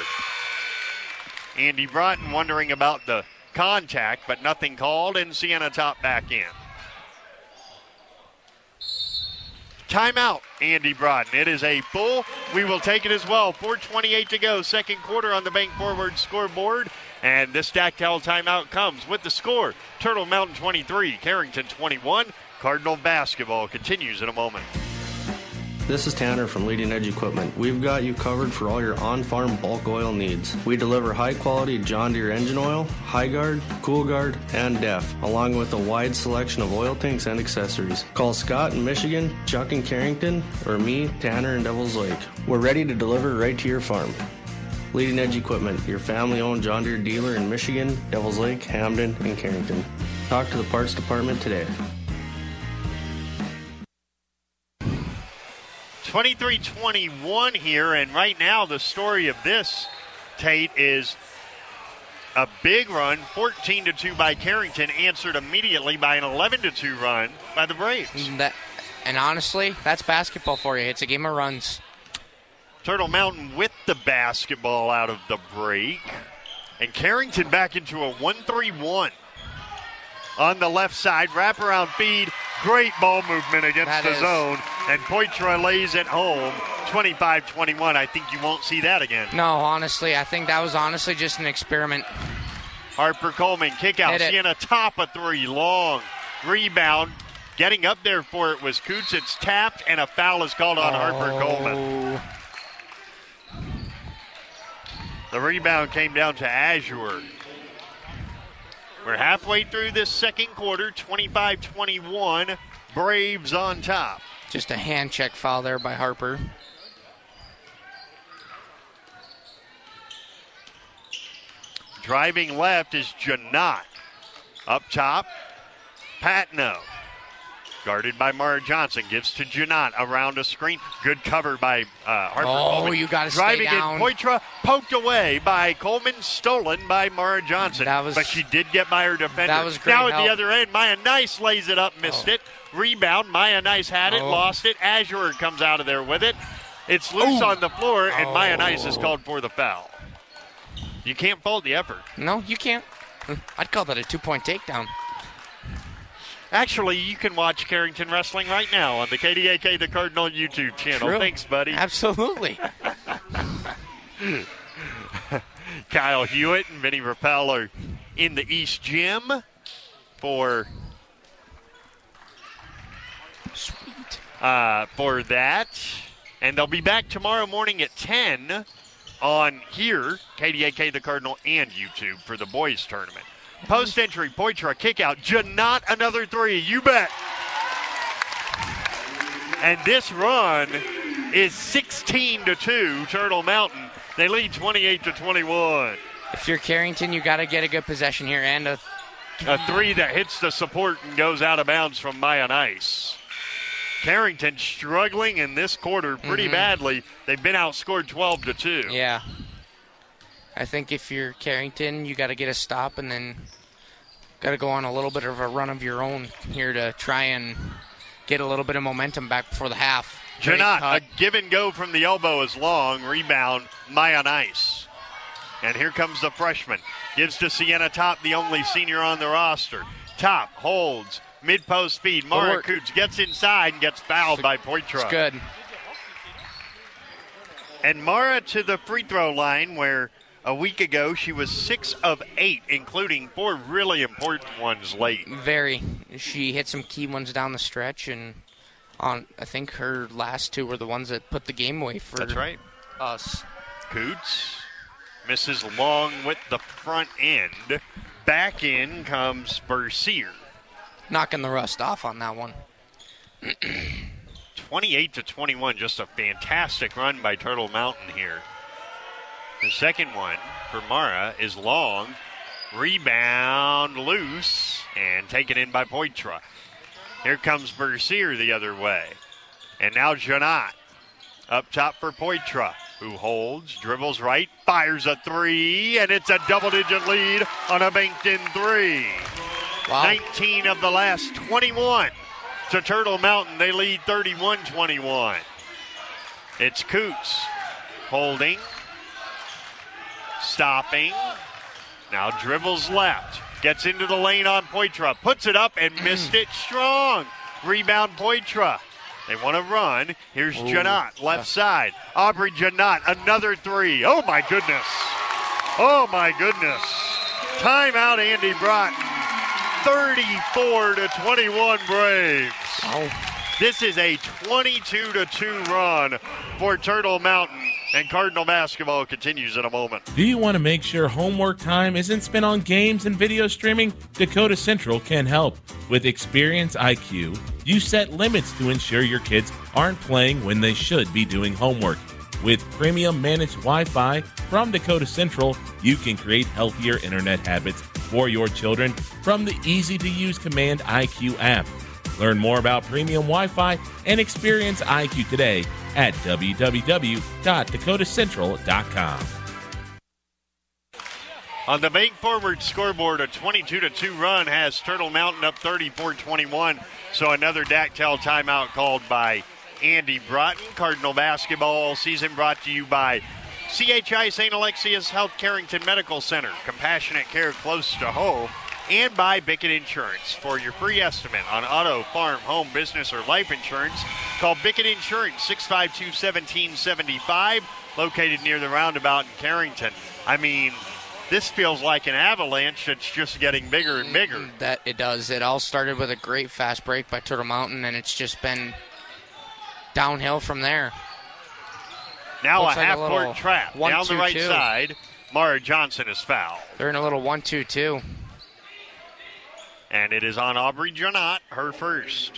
Andy Broughton wondering about the contact, but nothing called, and Sienna Top back in. Timeout, Andy Broughton. It is a full. We will take it as well. 4:28 to go. Second quarter on the Bank Forward scoreboard. And this Stacktown timeout comes with the score. Turtle Mountain 23, Carrington 21. Cardinal basketball continues in a moment. This is Tanner from Leading Edge Equipment. We've got you covered for all your on-farm bulk oil needs. We deliver high-quality John Deere engine oil, High-Guard, Cool-Guard, and DEF, along with a wide selection of oil tanks and accessories. Call Scott in Michigan, Chuck in Carrington, or me, Tanner in Devils Lake. We're ready to deliver right to your farm. Leading Edge Equipment, your family-owned John Deere dealer in Michigan, Devils Lake, Hamden, and Carrington. Talk to the parts department today. 23-21 here, and right now the story of this, Tate, is a big run, 14-2 by Carrington, answered immediately by an 11-2 run by the Braves. And honestly, that's basketball for you. It's a game of runs. Turtle Mountain with the basketball out of the break, and Carrington back into a 1-3-1. On the left side, wraparound feed, great ball movement against the zone, and Poitra lays it home, 25-21. I think you won't see that again. No, honestly, I think that was honestly just an experiment. Harper Coleman, kick out, Sienna Top a 3, long rebound. Getting up there for it was Coots. It's tapped, and a foul is called on Harper Coleman. The rebound came down to Azure. We're halfway through this second quarter, 25-21, Braves on top. Just a hand check foul there by Harper. Driving left is Janot. Up top, Patno. Guarded by Mara Johnson. Gives to Janot around a screen. Good cover by Harper Coleman. You got to stay Driving down. in, Poitra poked away by Coleman. Stolen by Mara Johnson. But she did get by her defender. That was great Now at help. the other end, Maya Nice lays it up, missed it. Rebound, Maya Nice had it, lost it. Azure comes out of there with it. It's loose on the floor, and Maya Nice is called for the foul. You can't fault the effort. No, you can't. I'd call that a 2-point takedown. Actually, you can watch Carrington Wrestling right now on the KDAK The Cardinal YouTube channel. True. Thanks, buddy. Absolutely. Kyle Hewitt and Vinny Rappel are in the East Gym for that. And they'll be back tomorrow morning at 10 on here, KDAK The Cardinal and YouTube for the boys tournament. Post-entry, Poitra kick out. Janot another three. You bet. And this run is 16-2, Turtle Mountain. They lead 28-21. If you're Carrington, you got to get a good possession here and a three that hits the support and goes out of bounds from Maya Nice. Carrington struggling in this quarter pretty badly. They've been outscored 12-2. Yeah. I think if you're Carrington, you got to get a stop and then got to go on a little bit of a run of your own here to try and get a little bit of momentum back before the half. Janot, a give and go from the elbow is long. Rebound, Maya Nice. And here comes the freshman. Gives to Sienna Top, the only senior on the roster. Top holds, mid-post feed. Mara Coots gets inside and gets fouled by Poitra. It's good. And Mara to the free throw line where a week ago she was 6 of 8, including 4 really important ones late. Very. She hit some key ones down the stretch, and I think her last 2 were the ones that put the game away for That's right. us. Coots misses long with the front end. Back in comes Bercier. Knocking the rust off on that one. 28-21, just a fantastic run by Turtle Mountain here. The second one for Mara is long. Rebound loose and taken in by Poitra. Here comes Bercier the other way. And now Janot up top for Poitra, who holds, dribbles right, fires a three, and it's a double-digit lead on a banked-in three. Wow. 19 of the last 21 to Turtle Mountain. They lead 31-21. It's Coots holding, stopping, now dribbles left, gets into the lane on Poitra, puts it up and missed it strong. Rebound Poitra. They want to run. Here's Janot, left side. Aubrey Janot, another three. Oh, my goodness. Oh, my goodness. Timeout, Andy Broughton. 34-21 Braves. This is a 22-2 run for Turtle Mountain. And Cardinal basketball continues in a moment. Do you want to make sure homework time isn't spent on games and video streaming? Dakota Central can help. With Experience IQ, you set limits to ensure your kids aren't playing when they should be doing homework. With premium managed Wi-Fi from Dakota Central, you can create healthier internet habits for your children from the easy-to-use Command IQ app. Learn more about premium Wi-Fi and Experience IQ today at www.dakotacentral.com. On the Bank Forward scoreboard, a 22-2 run has Turtle Mountain up 34-21. So another Dactyl timeout called by Andy Broughton. Cardinal basketball all season brought to you by CHI St. Alexius Health Carrington Medical Center. Compassionate care close to home. And by Bickett Insurance. For your free estimate on auto, farm, home, business, or life insurance, call Bickett Insurance, 652-1775, located near the roundabout in Carrington. I mean, this feels like an avalanche that's just getting bigger and bigger. That it does. It all started with a great fast break by Turtle Mountain, and it's just been downhill from there. Now Looks a like half-court trap. Down the right side, Mara Johnson is fouled. They're in a little 1-2-2. And it is on Aubrey Janot, her first.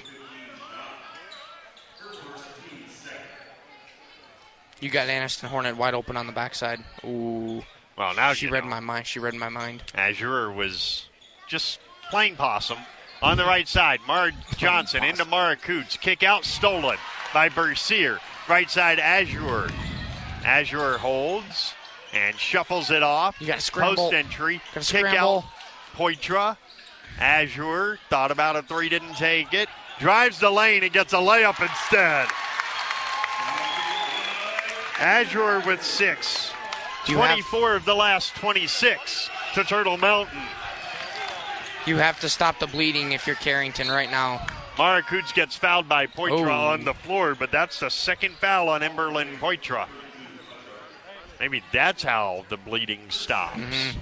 You got Aniston Hornet wide open on the backside. Ooh. Well, now she read my mind. She read my mind. Azure was just playing possum. On the right side, Mara Johnson into Mara Coots. Kick out stolen by Bercier. Right side, Azure. Azure holds and shuffles it off. You got to scramble. Post entry. Kick scramble. out Poitra. Azure thought about a three, didn't take it. Drives the lane and gets a layup instead. Azure with 6. 24 of the last 26 to Turtle Mountain. You have to stop the bleeding if you're Carrington right now. Mara Coots gets fouled by Poitra on the floor, but that's the second foul on Emberlyn Poitra. Maybe that's how the bleeding stops. Mm-hmm.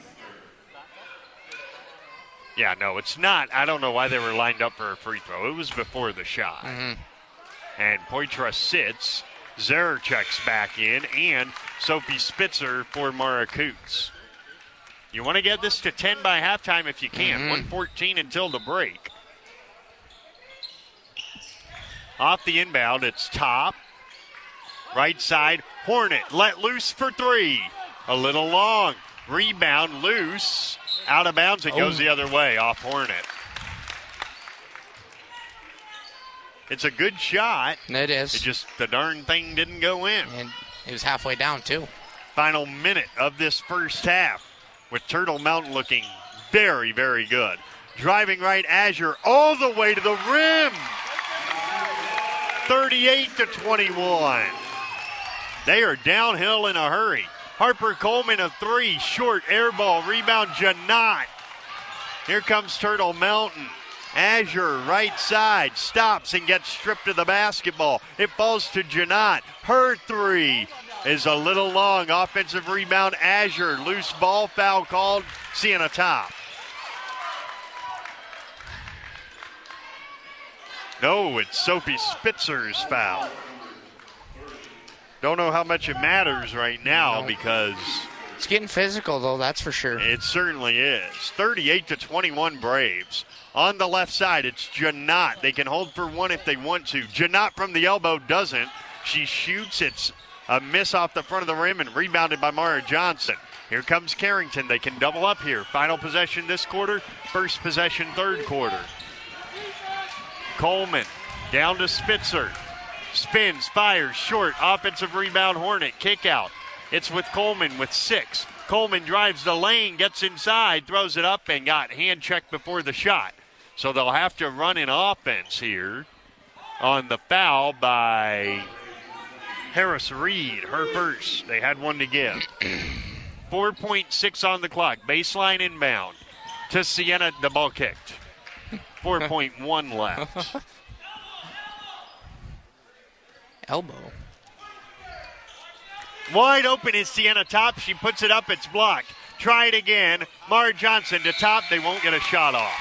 Yeah, no, it's not. I don't know why they were lined up for a free throw. It was before the shot. Mm-hmm. And Poitra sits. Zerer checks back in, and Sophie Spitzer for Mara Coots. You want to get this to 10 by halftime if you can. 1:14 until the break. Off the inbound, it's Top. Right side, Hornet let loose for 3. A little long. Rebound loose. Out of bounds, it goes the other way, off Hornet. It's a good shot. It is. It just, the darn thing didn't go in. And it was halfway down, too. Final minute of this first half with Turtle Mountain looking very, very good. Driving right, Azure all the way to the rim. 38-21. They are downhill in a hurry. Harper Coleman a 3, short air ball, rebound Janot. Here comes Turtle Mountain. Azure, right side, stops and gets stripped of the basketball. It falls to Janot. Her 3 is a little long. Offensive rebound, Azure. Loose ball, foul called. Sienna Top. No, it's Sophie Spitzer's foul. Don't know how much it matters right now because it's getting physical, though, that's for sure. It certainly is. 38-21 Braves. On the left side, it's Janot. They can hold for 1 if they want to. Janot from the elbow doesn't. She shoots. It's a miss off the front of the rim and rebounded by Mara Johnson. Here comes Carrington. They can double up here. Final possession this quarter. First possession third quarter. Coleman down to Spitzer. Spins, fires, short. Offensive rebound, Hornet. Kick out. It's with Coleman with 6. Coleman drives the lane, gets inside, throws it up, and got hand checked before the shot. So they'll have to run an offense here on the foul by Harris Reed. Her first. They had one to give. 4.6 on the clock. Baseline inbound to Sienna. The ball kicked. 4.1 left. Elbow. Wide open is Sienna Top. She puts it up. It's blocked. Try it again. Mara Johnson to Top. They won't get a shot off.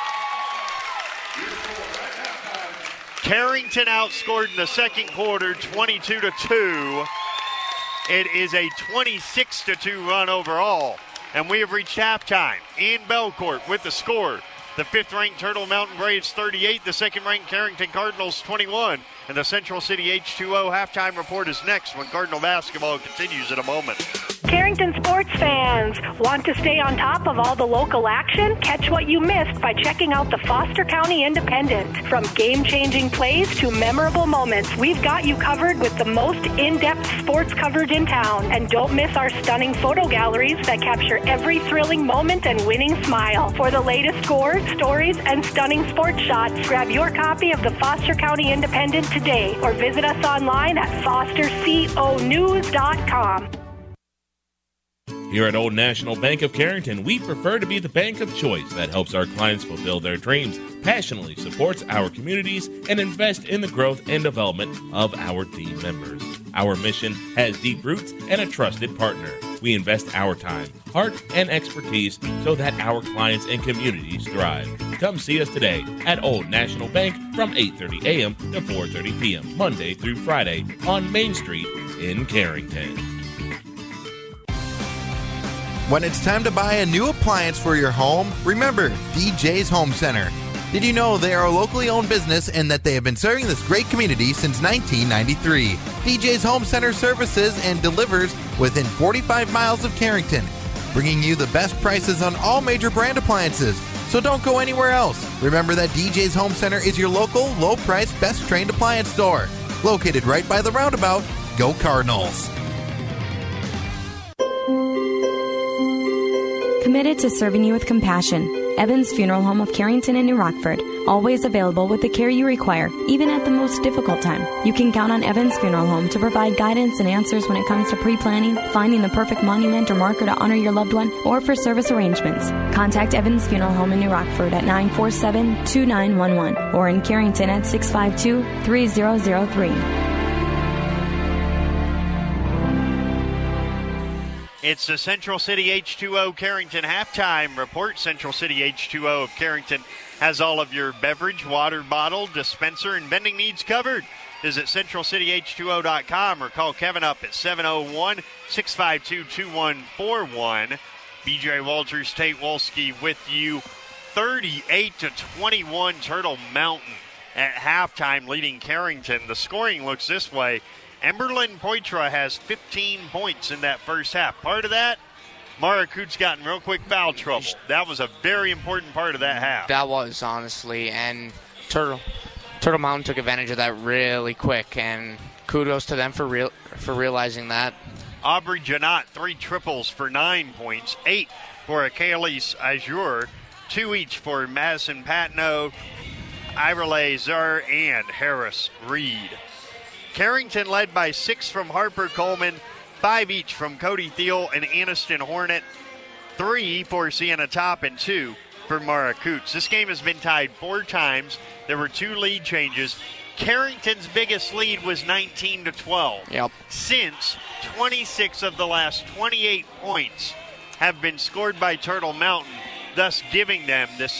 Carrington outscored in the second quarter 22-2. It is a 26-2 run overall. And we have reached halftime in Belcourt with the score. The 5th-ranked Turtle Mountain Braves 38, the 2nd-ranked Carrington Cardinals 21. And the Central City H2O halftime report is next when Cardinal basketball continues in a moment. Carrington sports fans, want to stay on top of all the local action? Catch what you missed by checking out the Foster County Independent. From game-changing plays to memorable moments, we've got you covered with the most in-depth sports coverage in town. And don't miss our stunning photo galleries that capture every thrilling moment and winning smile. For the latest scores, stories, and stunning sports shots, grab your copy of the Foster County Independent today or visit us online at fosterconews.com. Here at Old National Bank of Carrington, we prefer to be the bank of choice that helps our clients fulfill their dreams, passionately supports our communities, and invest in the growth and development of our team members. Our mission has deep roots and a trusted partner. We invest our time, heart, and expertise so that our clients and communities thrive. Come see us today at Old National Bank from 8:30 a.m. to 4:30 p.m., Monday through Friday on Main Street in Carrington. When it's time to buy a new appliance for your home, remember DJ's Home Center. Did you know they are a locally owned business and that they have been serving this great community since 1993? DJ's Home Center services and delivers within 45 miles of Carrington, bringing you the best prices on all major brand appliances. So don't go anywhere else. Remember that DJ's Home Center is your local, low-priced, best-trained appliance store. Located right by the roundabout. Go Cardinals. Committed to serving you with compassion. Evans Funeral Home of Carrington and New Rockford. Always available with the care you require, even at the most difficult time. You can count on Evans Funeral Home to provide guidance and answers when it comes to pre-planning, finding the perfect monument or marker to honor your loved one, or for service arrangements. Contact Evans Funeral Home in New Rockford at 947-2911 or in Carrington at 652-3003. It's the Central City H2O Carrington halftime report. Central City H2O of Carrington has all of your beverage, water bottle, dispenser, and vending needs covered. Visit CentralCityH2O.com or call Kevin up at 701-652-2141. BJ Walters, Tate Wolski with you. 38-21 Turtle Mountain at halftime, leading Carrington. The scoring looks this way. Emberlyn Poitra has 15 points in that first half. Part of that, Mara Coots got in real quick foul trouble. That was a very important part of that half. That was, honestly, and Turtle Mountain took advantage of that really quick, and kudos to them for realizing that. Aubrey Janot, 3 triples for 9 points, 8 for Achilles Azure, 2 each for Madison Patno, Iverley Zur, and Harris Reed. Carrington led by 6 from Harper Coleman, 5 each from Cody Thiel and Aniston Hornet, 3 for Sienna Top, and 2 for Mara Coots. This game has been tied 4 times. There were 2 lead changes. Carrington's biggest lead was 19-12. Yep. Since 26 of the last 28 points have been scored by Turtle Mountain, thus giving them this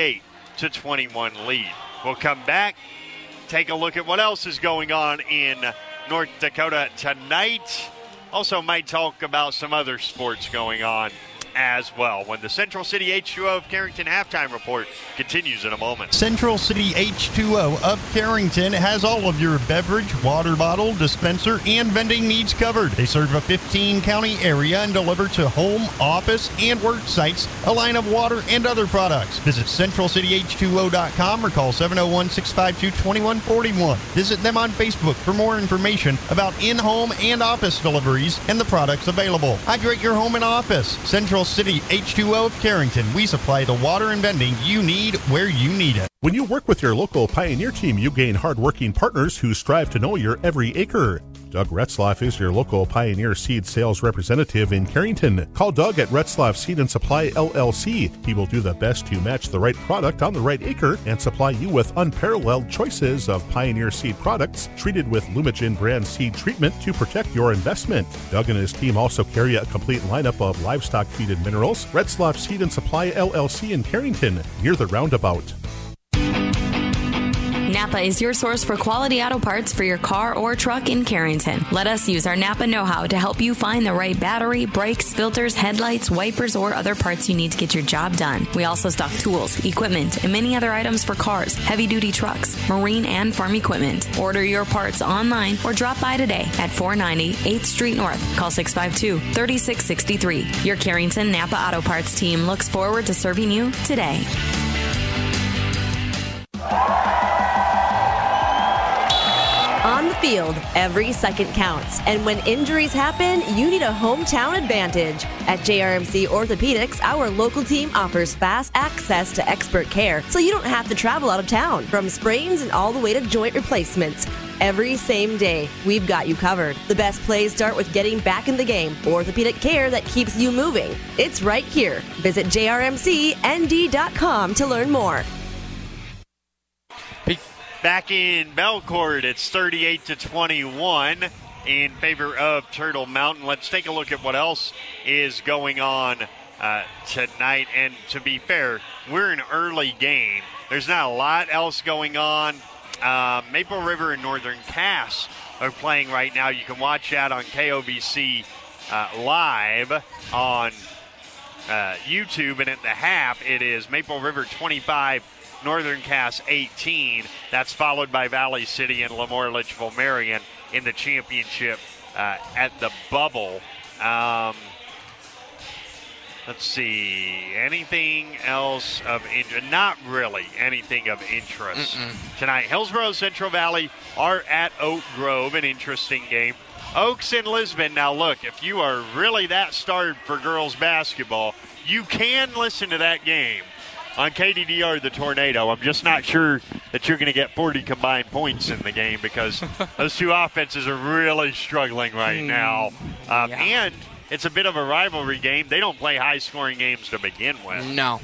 38-21 lead. We'll come back, take a look at what else is going on in North Dakota tonight. Also might talk about some other sports going on as well when the Central City H2O of Carrington halftime report continues in a moment. Central City H2O of Carrington has all of your beverage, water bottle, dispenser, and vending needs covered. They serve a 15-county area and deliver to home, office, and work sites a line of water and other products. Visit CentralCityH2O.com or call 701-652-2141. Visit them on Facebook for more information about in-home and office deliveries and the products available. Hydrate your home and office. Central City H2O of Carrington. We supply the water and vending you need where you need it. When you work with your local Pioneer team, you gain hard-working partners who strive to know your every acre. Doug Retzlaff is your local Pioneer Seed sales representative in Carrington. Call Doug at Retzlaff Seed and Supply LLC. He will do the best to match the right product on the right acre and supply you with unparalleled choices of Pioneer Seed products treated with Lumigen brand seed treatment to protect your investment. Doug and his team also carry a complete lineup of livestock feed and minerals. Retzlaff Seed and Supply LLC in Carrington, near the roundabout. Napa is your source for quality auto parts for your car or truck in Carrington. Let us use our Napa know-how to help you find the right battery, brakes, filters, headlights, wipers, or other parts you need to get your job done. We also stock tools, equipment, and many other items for cars, heavy-duty trucks, marine, and farm equipment. Order your parts online or drop by today at 490 8th Street North. Call 652-3663. Your Carrington Napa Auto Parts team looks forward to serving you today. On the field, every second counts. And when injuries happen, you need a hometown advantage. At JRMC Orthopedics, our local team offers fast access to expert care, so you don't have to travel out of town. From sprains and all the way to joint replacements. Every same day, we've got you covered. The best plays start with getting back in the game. Orthopedic care that keeps you moving. It's right here. Visit jrmcnd.com to learn more. Back in Belcourt, it's 38-21 in favor of Turtle Mountain. Let's take a look at what else is going on tonight. And to be fair, we're an early game. There's not a lot else going on. Maple River and Northern Cass are playing right now. You can watch that on KOVC live on YouTube. And at the half, it is Maple River 25, Northern Cass 18. That's followed by Valley City and Lemoore Litchfield Marion in the championship at the Bubble. Let's see. Anything else of interest? Not really anything of interest tonight. Hillsborough Central Valley are at Oak Grove, an interesting game. Oaks and Lisbon. Now, look, if you are really that starved for girls basketball, you can listen to that game on KDDR The Tornado. I'm just not sure that you're going to get 40 combined points in the game because those two offenses are really struggling right now. And it's a bit of a rivalry game. They don't play high-scoring games to begin with. No.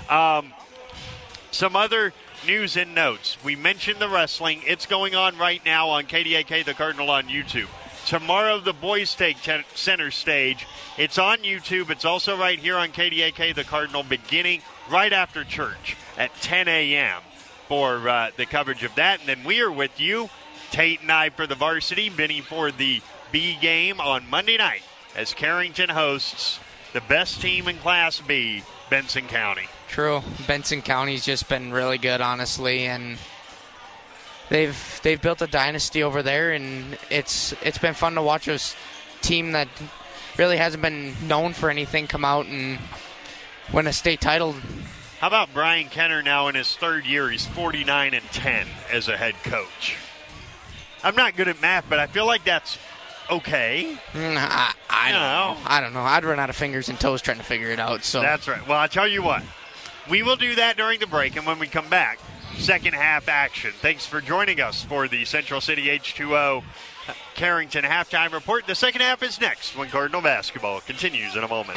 Some other news and notes. We mentioned the wrestling. It's going on right now on KDAK The Cardinal on YouTube. Tomorrow, the boys take center stage. It's on YouTube. It's also right here on KDAK The Cardinal, beginning right after church at 10 a.m. for the coverage of that. And then we are with you, Tate and I for the varsity, Benny for the B game on Monday night as Carrington hosts the best team in Class B, Benson County. True. Benson County's just been really good, honestly, and they've built a dynasty over there, and it's been fun to watch a team that really hasn't been known for anything come out and win a state title. How about Brian Kenner now in his third year? He's 49-10 as a head coach. I'm not good at math, but I feel like that's okay. I don't know. I'd run out of fingers and toes trying to figure it out. So that's right. Well, I'll tell you what. We will do that during the break, and when we come back, second half action. Thanks for joining us for the Central City H2O Carrington halftime report. The second half is next when Cardinal basketball continues in a moment.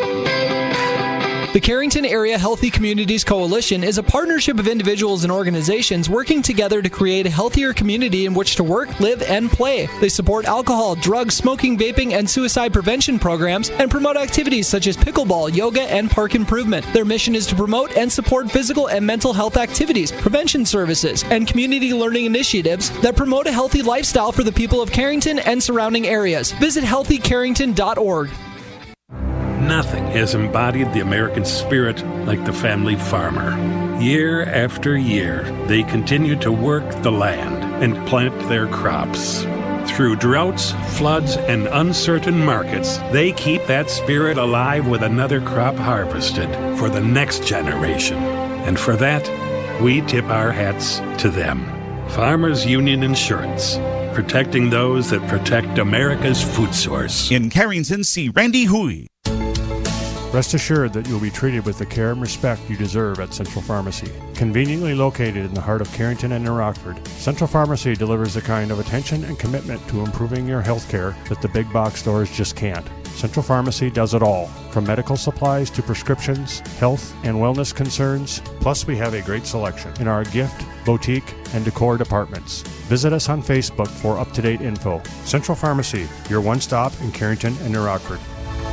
The Carrington Area Healthy Communities Coalition is a partnership of individuals and organizations working together to create a healthier community in which to work, live, and play. They support alcohol, drugs, smoking, vaping, and suicide prevention programs and promote activities such as pickleball, yoga, and park improvement. Their mission is to promote and support physical and mental health activities, prevention services, and community learning initiatives that promote a healthy lifestyle for the people of Carrington and surrounding areas. Visit healthycarrington.org. Nothing has embodied the American spirit like the family farmer. Year after year, they continue to work the land and plant their crops. Through droughts, floods, and uncertain markets, they keep that spirit alive with another crop harvested for the next generation. And for that, we tip our hats to them. Farmers Union Insurance, protecting those that protect America's food source. In Carrington, see Randy Hui. Rest assured that you'll be treated with the care and respect you deserve at Central Pharmacy. Conveniently located in the heart of Carrington and New Rockford, Central Pharmacy delivers the kind of attention and commitment to improving your health care that the big box stores just can't. Central Pharmacy does it all, from medical supplies to prescriptions, health and wellness concerns. Plus, we have a great selection in our gift, boutique, and decor departments. Visit us on Facebook for up-to-date info. Central Pharmacy, your one-stop in Carrington and New Rockford.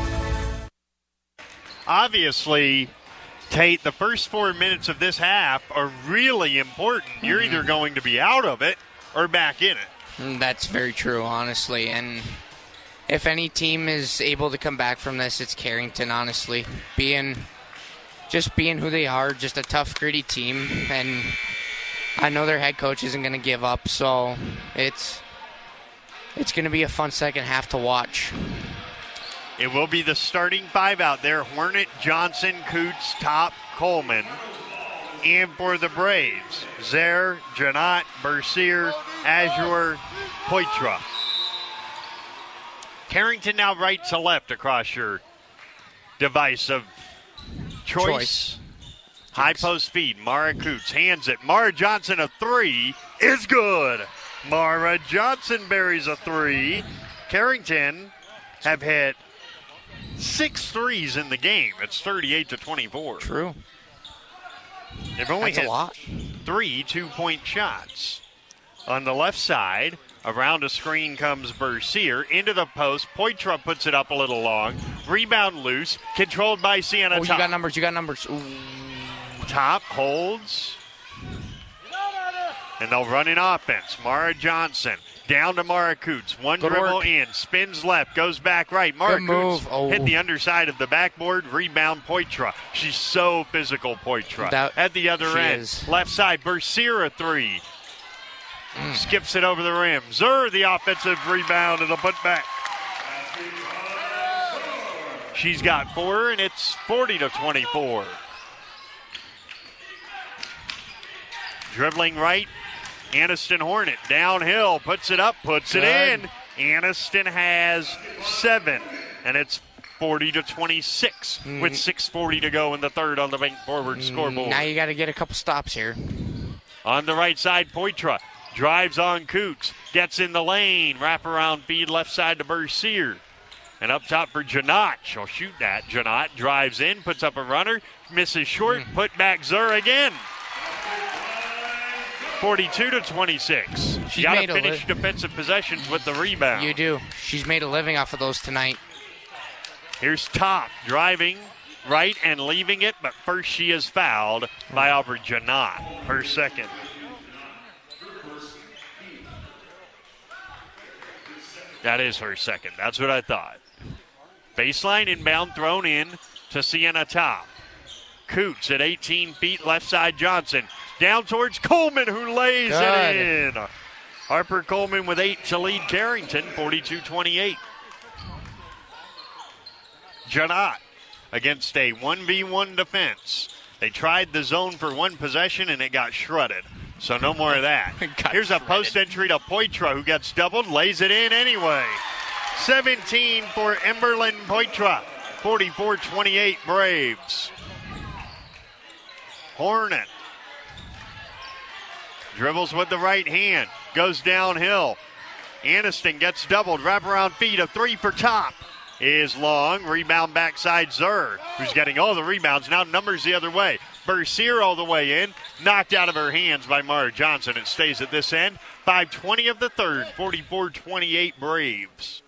Obviously, Tate, the first 4 minutes of this half are really important. You're either going to be out of it or back in it. That's very true, honestly. And if any team is able to come back from this, it's Carrington, honestly. Being who they are, just a tough, gritty team. And I know their head coach isn't going to give up, so it's going to be a fun second half to watch. It will be the starting five out there. Hornet, Johnson, Coots, Top, Coleman. And for the Braves, Zer, Janot, Bercier, Azure, Poitra. Carrington now right to left across your device of choice. High post feed. Mara Coots hands it. Mara Johnson, a three is good. Mara Johnson buries a three. Carrington have hit 6 threes in the game. It's 38-24. True. They've only hit a lot. 3 2-point shots. On the left side, around a screen comes Bercier. Into the post. Poitra puts it up a little long. Rebound loose. Controlled by Sienna Top. You got numbers. Ooh. Top holds. And they'll run in offense. Mara Johnson. Down to Mara Coots. One Good dribble work. In. Spins left. Goes back right. Mara Coots hit the underside of the backboard. Rebound Poitra. She's so physical, Poitra. At the other end. Left side. Bercier a three. Skips it over the rim. Zer the offensive rebound and the putback. She's got 4, and it's 40-24. Dribbling right, Anniston Hornet downhill, puts it up, puts it in. Anniston has 7, and it's 40-26 with 6:40 to go in the third on the Bank Forward scoreboard. Now you got to get a couple stops here. On the right side, Poitra drives on Coots, gets in the lane, wraparound feed left side to Bercier. And up top for Janot. She'll shoot that. Janot drives in, puts up a runner, misses short, put back Zur again. 42-26. You got to finish defensive possessions with the rebound. You do. She's made a living off of those tonight. Here's Top driving right and leaving it, but first she is fouled by Aubrey Janot. Her second. That is her second. That's what I thought. Baseline inbound thrown in to Sienna Top. Coots at 18 feet, left side Johnson. Down towards Coleman, who lays it in. Harper Coleman with 8 to lead Carrington, 42-28. Janot against a 1v1 defense. They tried the zone for one possession, and it got shredded. So no more of that. Here's a post entry to Poitra, who gets doubled, lays it in anyway. 17 for Emberlyn Poitra, 44-28 Braves. Hornet dribbles with the right hand, goes downhill. Anniston gets doubled, wraparound feed, a 3 for Top. Is long, rebound backside Zur, who's getting all the rebounds, now numbers the other way. Bercier all the way in, knocked out of her hands by Mara Johnson. It stays at this end. 5:20 of the third, 44-28 Braves.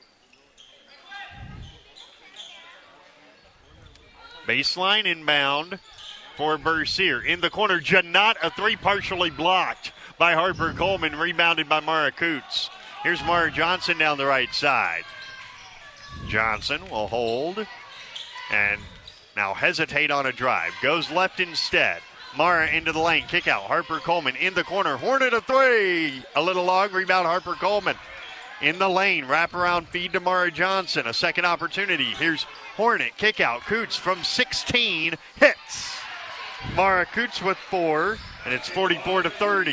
Baseline inbound for Bercier. In the corner, Janot, a 3 partially blocked by Harper Coleman, rebounded by Mara Coots. Here's Mara Johnson down the right side. Johnson will hold and now hesitate on a drive. Goes left instead. Mara into the lane. Kick out. Harper Coleman in the corner. Hornet a 3. A little long. Rebound Harper Coleman. In the lane. Wraparound feed to Mara Johnson. A second opportunity. Here's Hornet. Kick out. Coots from 16. Hits. Mara Coots with 4. And it's 44-30.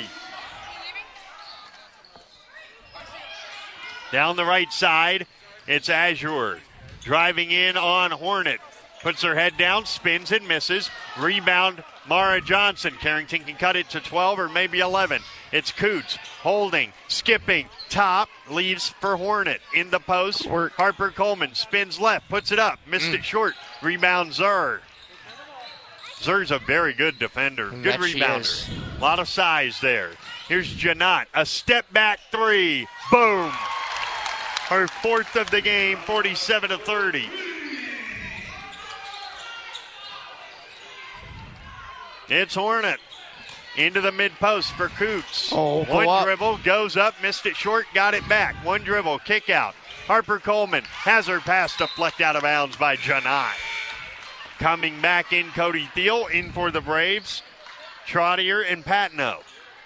Down the right side, it's Azure. Driving in on Hornet. Puts her head down, spins and misses. Rebound, Mara Johnson. Carrington can cut it to 12 or maybe 11. It's Coots holding, skipping, Top, leaves for Hornet. In the post, Harper Coleman spins left, puts it up, missed it short. Rebound Zur. Zur's a very good defender, good rebounder. A lot of size there. Here's Janot, a step back 3. Boom. Her 4th of the game, 47-30. It's Hornet. Into the mid-post for Coots. One dribble, goes up, missed it short, got it back. One dribble, kick out. Harper Coleman has her pass deflected out of bounds by Janot. Coming back in, Cody Thiel, in for the Braves. Trottier and Patno.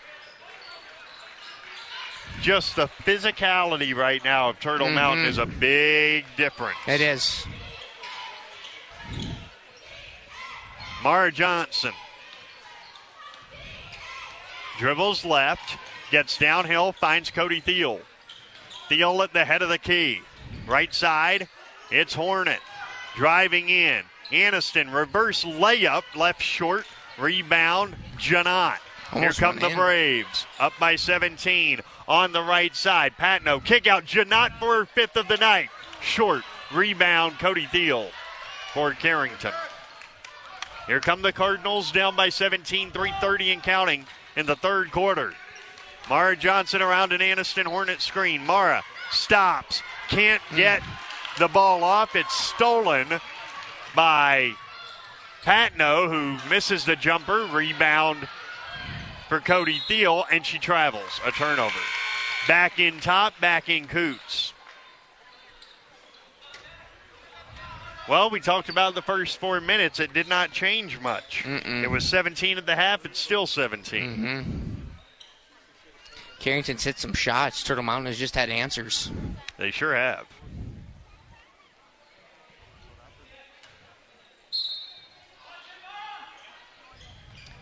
Just the physicality right now of Turtle Mountain is a big difference. It is. Mara Johnson dribbles left, gets downhill, finds Cody Thiel. Thiel at the head of the key. Right side, it's Hornet. Driving in. Anniston, reverse layup, left short. Rebound, Janot. Here come the Braves. Up by 17 on the right side. Patno, kick out, Janot for her 5th of the night. Short, rebound, Cody Thiel for Carrington. Here come the Cardinals, down by 17, 3:30 and counting in the third quarter. Mara Johnson around an Anniston Hornet screen. Mara stops, can't get the ball off. It's stolen by Patno, who misses the jumper. Rebound for Cody Thiel, and she travels. A turnover. Back in Top, back in Coots. Well, we talked about the first 4 minutes. It did not change much. It was 17 at the half. It's still 17. Carrington's hit some shots. Turtle Mountain has just had answers. They sure have.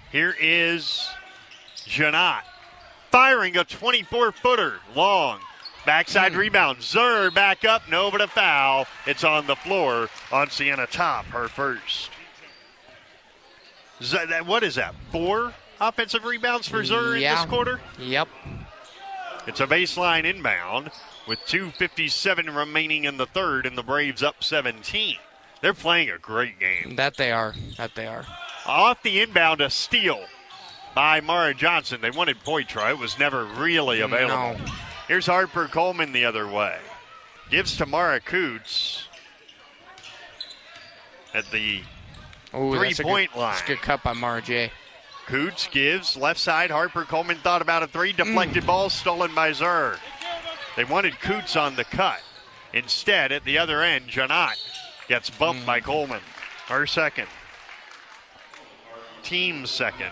Here is Janot firing a 24-footer long. Backside rebound. Zer back up. No, but a foul. It's on the floor on Sienna Top, her first. What is that? 4 offensive rebounds for Zer in this quarter? Yep. It's a baseline inbound with 2:57 remaining in the third, and the Braves up 17. They're playing a great game. That they are. Off the inbound, a steal by Mara Johnson. They wanted Poitras. It was never really available. No. Here's Harper Coleman the other way. Gives to Mara Coots at the three-point line. That's a good cut by Mara J. Coots gives left side. Harper Coleman thought about a three. Deflected ball stolen by Zer. They wanted Coots on the cut. Instead, at the other end, Janot gets bumped by Coleman. Her second. Team second.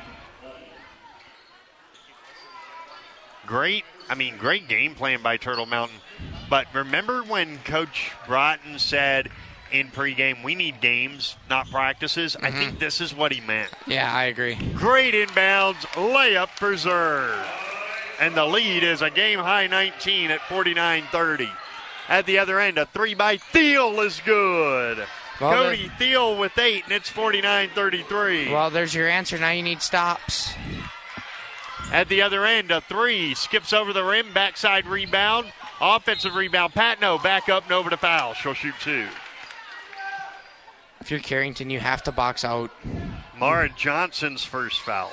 Great game plan by Turtle Mountain. But remember when Coach Broughton said in pregame, we need games, not practices? I think this is what he meant. Yeah, I agree. Great inbounds, layup for Zer. And the lead is a game-high 19 at 49-30. At the other end, a three by Thiel is good. Well, Cody Thiel with 8, and it's 49-33. Well, there's your answer. Now you need stops. At the other end, a three. Skips over the rim, backside rebound. Offensive rebound. Patno back up, Nova to foul. She'll shoot 2. If you're Carrington, you have to box out. Mara Johnson's first foul.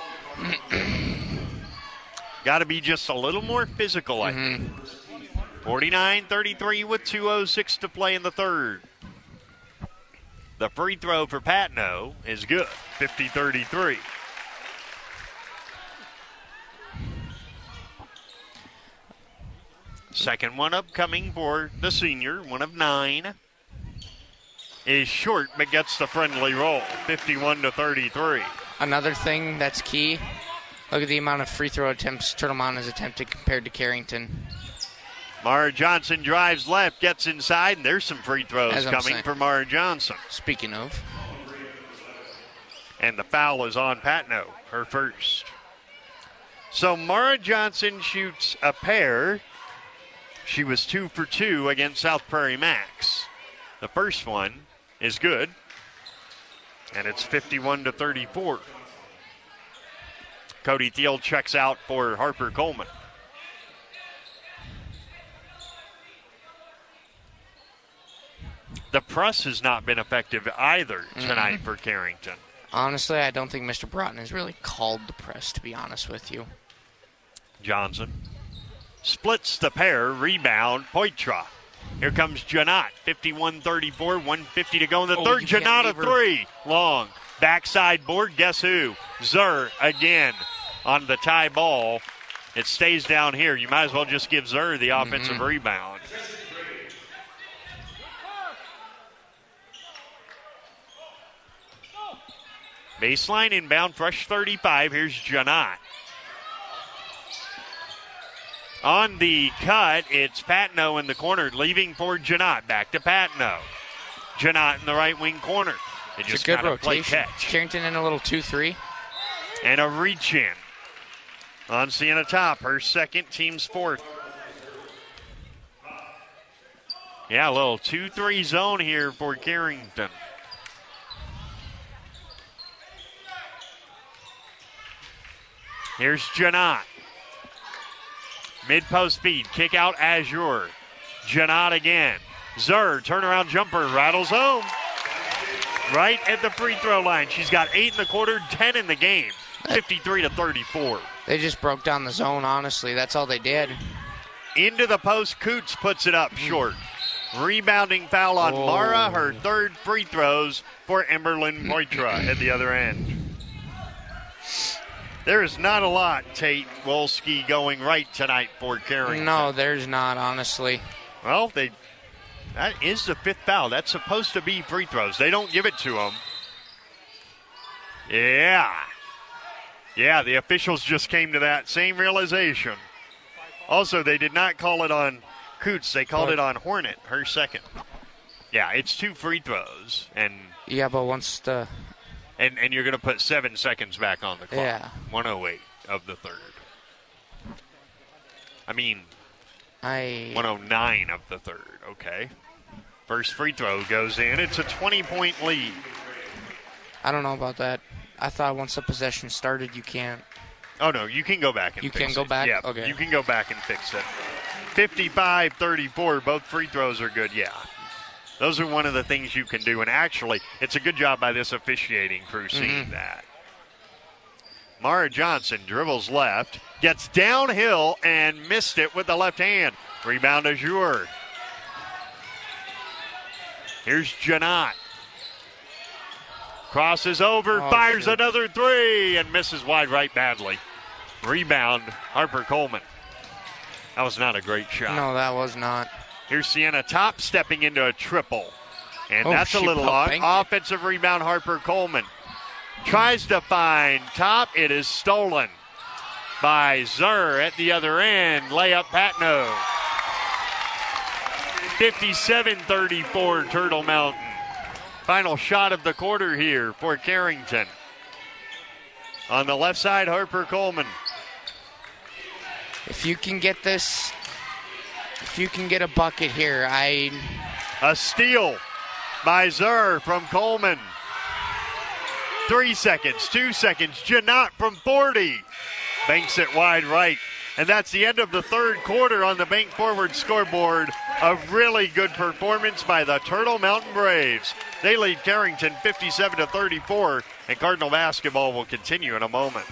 Got to be just a little more physical, I think. 49-33 with 2:06 to play in the third. The free throw for Patno is good. 50-33. Second one upcoming for the senior, 1 of 9. Is short, but gets the friendly roll. 51-33. Another thing that's key, look at the amount of free throw attempts Turtle Mountain has attempted compared to Carrington. Mara Johnson drives left, gets inside, and there's some free throws coming for Mara Johnson. Speaking of. And the foul is on Patno, her first. So Mara Johnson shoots a pair. She was 2 for 2 against South Prairie Max. The first one is good, and it's 51-34. Cody Thiel checks out for Harper Coleman. The press has not been effective either tonight for Carrington. Honestly, I don't think Mr. Broughton has really called the press, to be honest with you. Johnson splits the pair, rebound, Poitras. Here comes Janot, 51-34, 150 to go in the third. Janot a three, long. Backside board, guess who? Zer again on the tie ball. It stays down here. You might as well just give Zer the offensive rebound. Baseline inbound, fresh 35. Here's Janot. On the cut, it's Patno in the corner, leaving for Janot. Back to Patno. Janot in the right wing corner. They just it's a good gotta rotation. Play catch. Carrington in a little 2-3. And a reach in on Sienna Top, her second, team's fourth. Yeah, a little 2-3 zone here for Carrington. Here's Janot. Mid-post feed, kick out Azure. Janot again. Zer, turnaround jumper, rattles home. Right at the free throw line. She's got 8 in the quarter, 10 in the game. 53-34. They just broke down the zone, honestly. That's all they did. Into the post, Coots puts it up short. Rebounding foul on Mara, her third free throws for Emberlyn Poitras at the other end. There is not a lot, Tate Wolski, going right tonight for Carrington. No, there's not, honestly. Well, that is the 5th foul. That's supposed to be free throws. They don't give it to them. Yeah, the officials just came to that same realization. Also, they did not call it on Coots. They called it on Hornet, her second. Yeah, it's 2 free throws. And yeah, but once the And you're going to put 7 seconds back on the clock. Yeah. 1:08 of the third. 1:09 of the third. Okay. First free throw goes in. It's a 20-point lead. I don't know about that. I thought once the possession started, you can't. Oh, no, you can go back and fix it. You can go back? Yeah, Okay. You can go back and fix it. 55-34, both free throws are good, yeah. Those are one of the things you can do, and actually, it's a good job by this officiating crew seeing that. Mara Johnson dribbles left, gets downhill, and missed it with the left hand. Rebound Azure. Here's Janot. Crosses over, fires another three, and misses wide right badly. Rebound, Harper Coleman. That was not a great shot. No, that was not. Here's Sienna Top stepping into a triple. And that's a little long. Offensive rebound, Harper Coleman. Tries to find Top. It is stolen by Zur at the other end. Layup Patno. 57-34 Turtle Mountain. Final shot of the quarter here for Carrington. On the left side, Harper Coleman. If you can get this, if you can get a bucket here, A steal by Zur from Coleman. 3 seconds, 2 seconds. Janot from 40. Banks it wide right. And that's the end of the third quarter on the Bank Forward scoreboard. A really good performance by the Turtle Mountain Braves. They lead Carrington 57-34, and Cardinal basketball will continue in a moment.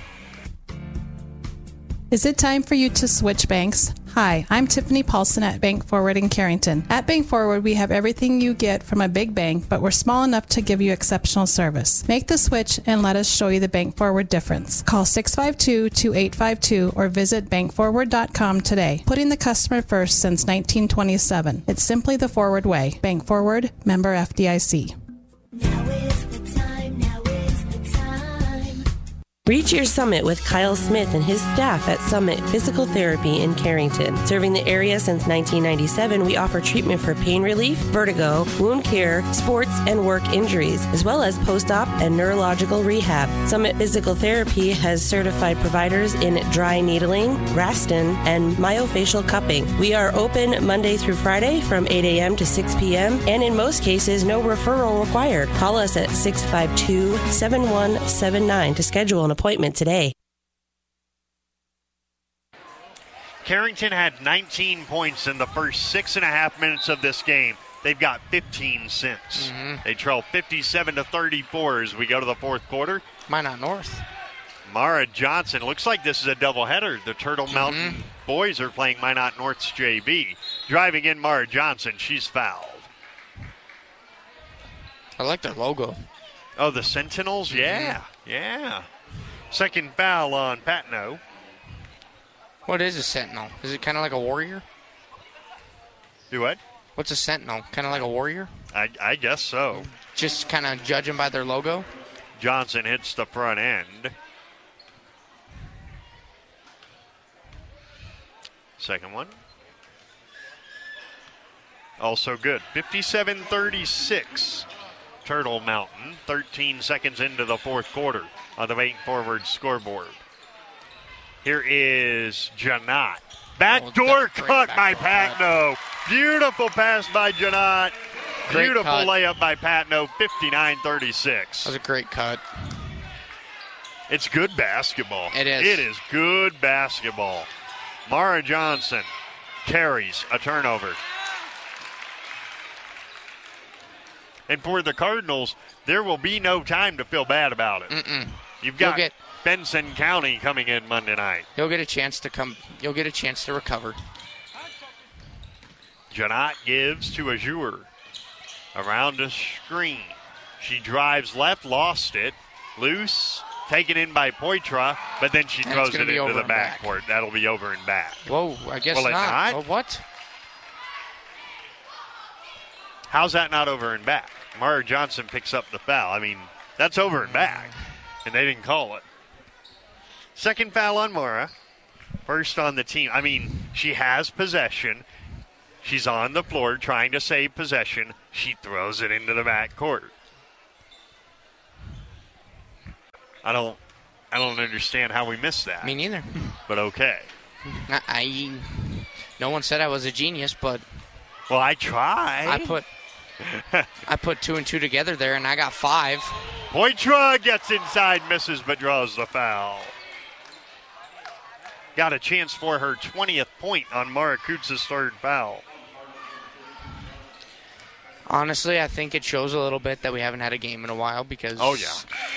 Is it time for you to switch banks? Hi, I'm Tiffany Paulson at Bank Forward in Carrington. At Bank Forward, we have everything you get from a big bank, but we're small enough to give you exceptional service. Make the switch and let us show you the Bank Forward difference. Call 652-2852 or visit bankforward.com today. Putting the customer first since 1927. It's simply the forward way. Bank Forward, member FDIC. Reach your summit with Kyle Smith and his staff at Summit Physical Therapy in Carrington. Serving the area since 1997, we offer treatment for pain relief, vertigo, wound care, sports and work injuries, as well as post-op and neurological rehab. Summit Physical Therapy has certified providers in dry needling, Graston, and myofascial cupping. We are open Monday through Friday from 8 a.m. to 6 p.m., and in most cases, no referral required. Call us at 652-7179 to schedule an appointment today. Carrington had 19 points in the first 6.5 minutes of this game. They've got 15 since. They trail 57-34 as we go to the fourth quarter. Minot North. Mara Johnson. Looks like this is a doubleheader. The Turtle Mountain boys are playing Minot North's JV. Driving in Mara Johnson. She's fouled. I like their logo. Oh, the Sentinels? Yeah. Second foul on Patno. What is a sentinel? Is it kind of like a warrior? Do what? What's a sentinel? Kind of like a warrior? I guess so. Just kind of judging by their logo? Johnson hits the front end. Second one. Also good. 57-36. Turtle Mountain. 13 seconds into the fourth quarter on the Bank Forward scoreboard. Here is Janot. Backdoor cut by Patno. Beautiful pass by Janot. Beautiful layup by Patno. 59-36. That was a great cut. It's good basketball. It is. It is good basketball. Mara Johnson carries a turnover. And for the Cardinals, there will be no time to feel bad about it. You've got Benson County coming in Monday night. You'll get a chance to come. You'll get a chance to recover. Janot gives to Azure. Around a screen. She drives left, lost it. Loose, taken in by Poitras, but then she throws it into the backcourt. That'll be over and back. Whoa, I guess not. Well, what? How's that not over and back? Mara Johnson picks up the foul. I mean, that's over and back, and they didn't call it. Second foul on Mara. First on the team. I mean, she has possession. She's on the floor trying to save possession. She throws it into the backcourt. I don't understand how we missed that. Me neither. But okay. No one said I was a genius, but well, I tried. I put 2 and 2 together there, and I got 5. Poitra gets inside, misses, but draws the foul. Got a chance for her 20th point on Mara Kutz's third foul. Honestly, I think it shows a little bit that we haven't had a game in a while because... Oh, yeah.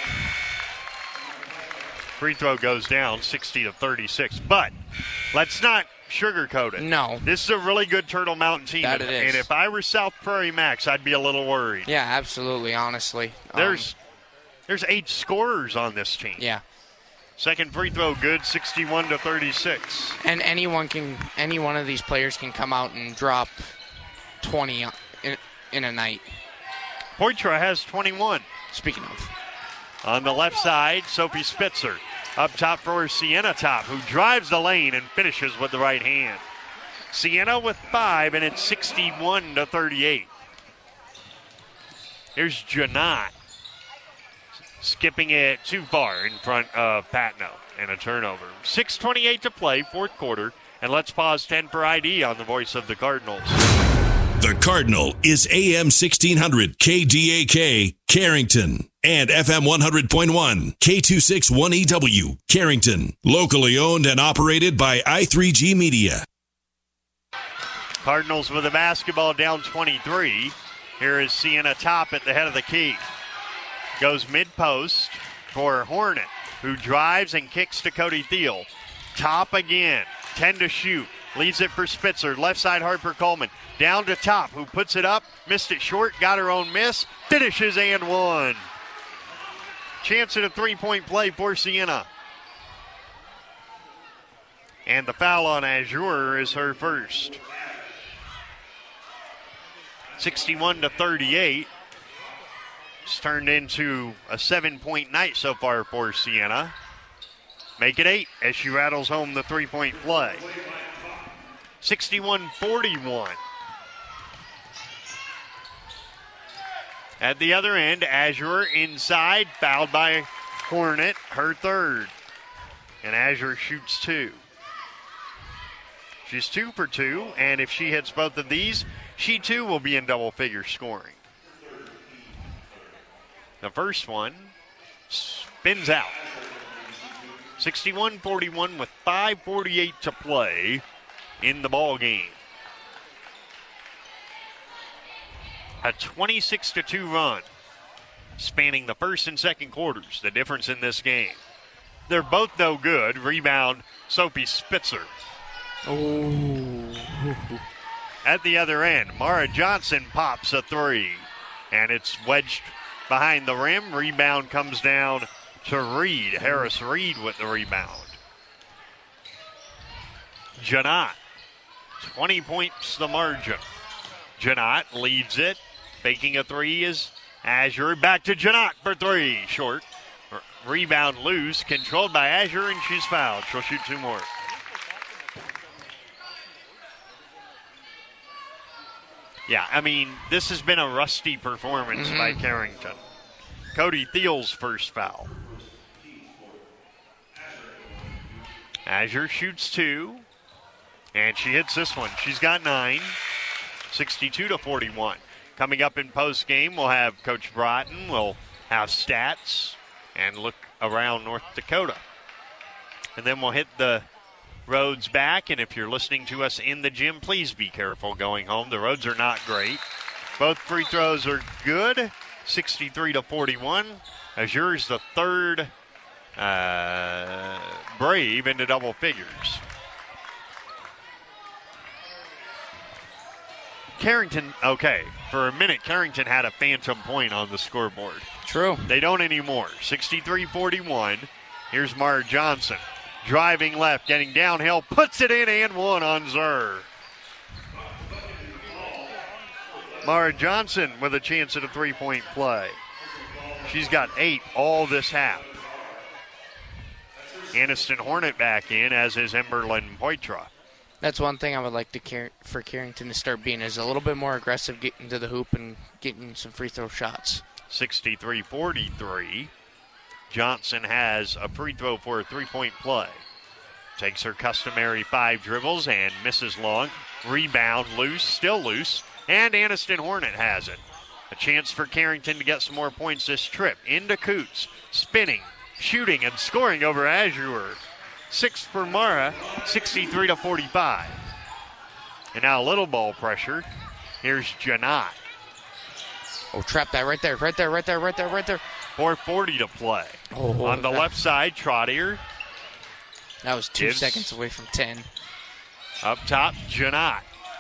Free throw goes down 60-36. But let's not sugarcoat it. No. This is a really good Turtle Mountain team. That it is. And if I were South Prairie Max, I'd be a little worried. Yeah, absolutely, honestly. There's 8 scorers on this team. Yeah. Second free throw good, 61-36. And any one of these players can come out and drop 20 in a night. Poitra has 21. Speaking of. On the left side, Sophie Spitzer. Up top for Sienna Top, who drives the lane and finishes with the right hand. Sienna with 5, and it's 61-38. Here's Janot. Skipping it too far in front of Patno, and a turnover. 6:28 to play, fourth quarter, and let's pause 10 for ID on the voice of the Cardinals. The Cardinal is AM 1600 KDAK, Carrington, and FM 100.1 K261EW, Carrington. Locally owned and operated by I3G Media. Cardinals with the basketball down 23. Here is Sienna Top at the head of the key. Goes mid-post for Hornet, who drives and kicks to Cody Thiel. Top again, 10 to shoot. Leaves it for Spitzer. Left side, Harper Coleman. Down to Top, who puts it up. Missed it short, got her own miss. Finishes and one. Chance at a three-point play for Sienna. And the foul on Azure is her first. 61-38. It's turned into a 7-point night so far for Sienna. Make it 8 as she rattles home the three-point play. 61-41. At the other end, Azure inside, fouled by Hornet, her third. And Azure shoots 2. She's 2 for 2, and if she hits both of these, she too will be in double-figure scoring. The first one spins out. 61-41 with 5:48 to play in the ball game. A 26-2 run spanning the first and second quarters. The difference in this game. They're both no good. Rebound, Sophie Spitzer. Oh. At the other end, Mara Johnson pops a 3. And it's wedged behind the rim. Rebound comes down to Reed. Harris Reed with the rebound. Janot, 20 points the margin. Janot leads it. Faking a 3 is Azure. Back to Janot for 3. Short. Rebound loose. Controlled by Azure, and she's fouled. She'll shoot 2 more. Yeah, I mean, this has been a rusty performance by Carrington. Cody Thiel's first foul. Azure shoots 2, and she hits this one. She's got 9, 62-41. Coming up in post game, we'll have Coach Broughton. We'll have stats and look around North Dakota. And then we'll hit the roads back, and if you're listening to us in the gym, please be careful going home. The roads are not great. Both free throws are good, 63-41. Azure's the third Brave into double figures. Carrington, okay, for a minute, Carrington had a phantom point on the scoreboard. True. They don't anymore. 63-41. Here's Mara Johnson. Driving left, getting downhill, puts it in and one on Zur. Mara Johnson with a chance at a three-point play. She's got 8 all this half. Aniston Hornet back in, as is Emberlyn Poitra. That's one thing I would like for Carrington to start being, is a little bit more aggressive getting to the hoop and getting some free throw shots. 63-43. Johnson has a free throw for a three-point play. Takes her customary 5 dribbles and misses long. Rebound loose, still loose, and Anniston Hornet has it. A chance for Carrington to get some more points this trip. Into Coots, spinning, shooting, and scoring over Azure. 6 for Mara, 63-45. And now a little ball pressure. Here's Janot. Oh, trap that right there. 4:40 to play. On the left side, Trottier. That was 2 seconds away from 10. Up top, Janot.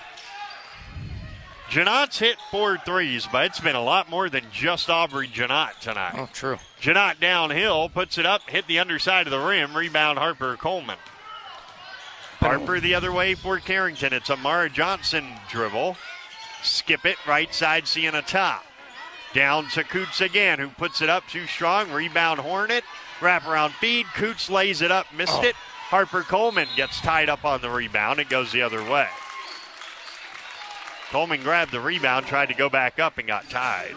Janot's hit 4 threes, but it's been a lot more than just Aubrey Janot tonight. Oh, true. Janot downhill, puts it up, hit the underside of the rim, rebound Harper Coleman. Harper the other way for Carrington. It's a Mara Johnson dribble. Skip it, right side, Sienna Top. Down to Coots again, who puts it up too strong. Rebound Hornet. Wraparound feed. Coots lays it up, missed it. Harper Coleman gets tied up on the rebound. It goes the other way. Coleman grabbed the rebound, tried to go back up, and got tied.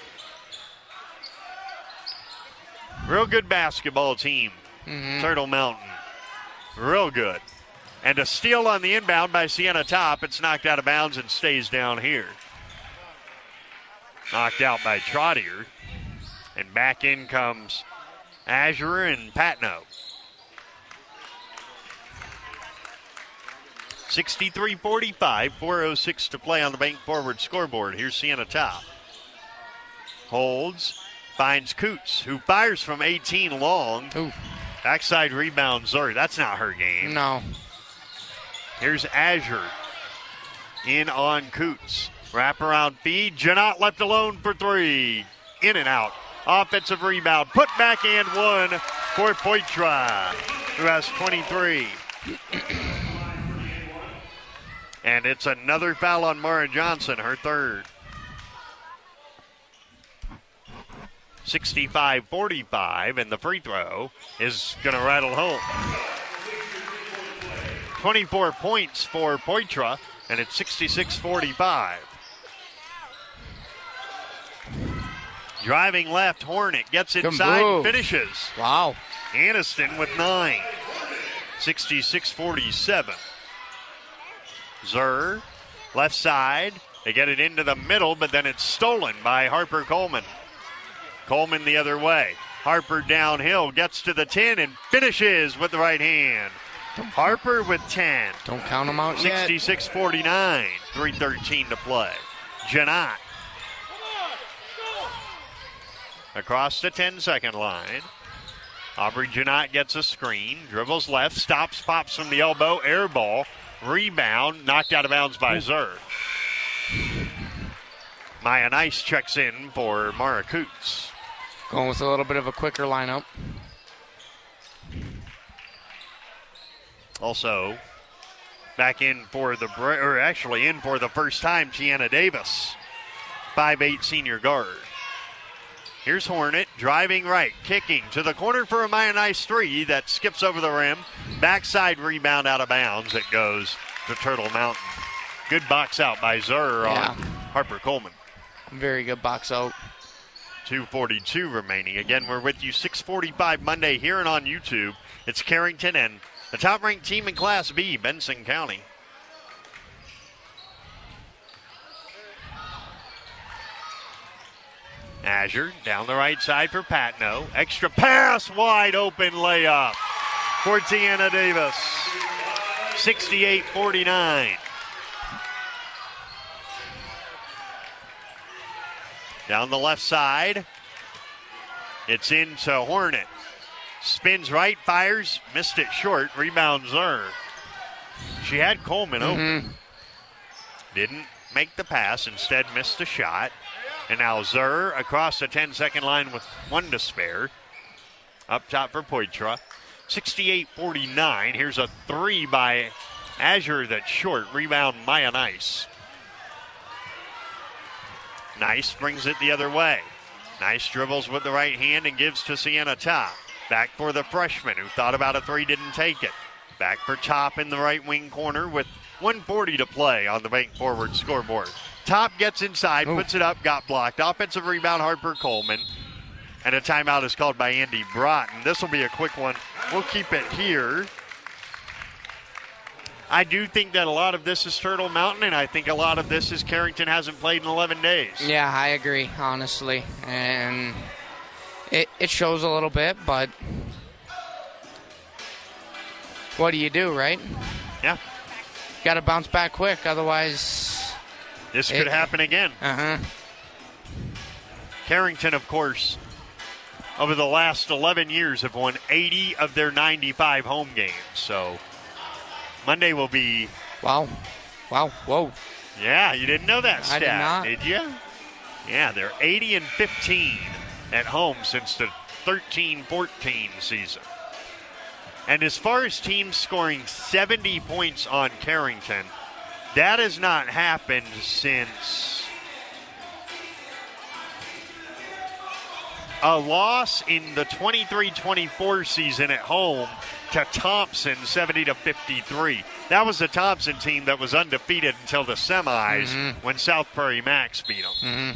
Real good basketball team, Turtle Mountain. Real good. And a steal on the inbound by Sienna Top. It's knocked out of bounds and stays down here. Knocked out by Trottier. And back in comes Azure and Patno. 63-45, 4:06 to play on the Bank Forward scoreboard. Here's Sienna Top. Holds, finds Coots, who fires from 18 long. Ooh. Backside rebound, Zuri. That's not her game. No. Here's Azure. In on Coots. Wraparound feed. Janot left alone for 3. In and out. Offensive rebound. Put back and 1 for Poitra, who has 23. And it's another foul on Mara Johnson, her third. 65-45, and the free throw is going to rattle home. 24 points for Poitra, and it's 66-45. Driving left, Hornet gets inside and finishes. Wow. Anniston with 9. 66-47. Zur, left side. They get it into the middle, but then it's stolen by Harper Coleman. Coleman the other way. Harper downhill, gets to the 10 and finishes with the right hand. Harper with 10. Don't count them out yet. 66-49, 3:13 to play. Janot. Across the 10-second line. Aubrey Janot gets a screen, dribbles left, stops, pops from the elbow, air ball, rebound, knocked out of bounds by Zur. Maya Nice checks in for Mara Coots. Going with a little bit of a quicker lineup. Also, back in for the in for the first time, Tiana Davis, 5'8" senior guard. Here's Hornet, driving right, kicking to the corner for a Maya Nice 3 that skips over the rim. Backside rebound out of bounds. It goes to Turtle Mountain. Good box out by Zur on Harper Coleman. Very good box out. 2:42 remaining. Again, we're with you 6:45 Monday here and on YouTube. It's Carrington and the top-ranked team in Class B, Benson County. Azure down the right side for Patno. Extra pass, wide open layup for Tiana Davis. 68-49. Down the left side. It's into Hornet. Spins right, fires, missed it short. Rebound Zur. She had Coleman open. Didn't make the pass, instead missed the shot. And now Zur across the 10-second line with 1 to spare. Up top for Poitra. 68-49. Here's a 3 by Azure that's short. Rebound Maya Nice. Nice brings it the other way. Nice dribbles with the right hand and gives to Sienna Top. Back for the freshman who thought about a 3, didn't take it. Back for Top in the right wing corner with 1:40 to play on the Bank Forward scoreboard. Top gets inside, puts it up, got blocked. Offensive rebound, Harper Coleman. And a timeout is called by Andy Broughton. This will be a quick one. We'll keep it here. I do think that a lot of this is Turtle Mountain, and I think a lot of this is Carrington hasn't played in 11 days. Yeah, I agree, honestly. And it shows a little bit, but what do you do, right? Yeah. Got to bounce back quick, otherwise... This could happen again. Uh-huh. Carrington, of course, over the last 11 years have won 80 of their 95 home games. So Monday will be... Wow. Whoa. Yeah, you didn't know that stat, I did not. Did you? Yeah, they're 80-15 at home since the 13-14 season. And as far as teams scoring 70 points on Carrington, that has not happened since a loss in the 23-24 season at home to Thompson, 70-53. That was the Thompson team that was undefeated until the semis when South Prairie Max beat them.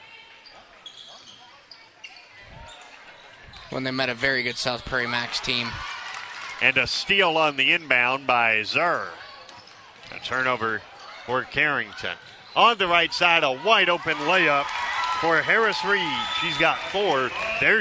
When they met a very good South Prairie Max team. And a steal on the inbound by Zur. A turnover for Carrington. On the right side, a wide open layup for Harris Reed. She's got 4. They're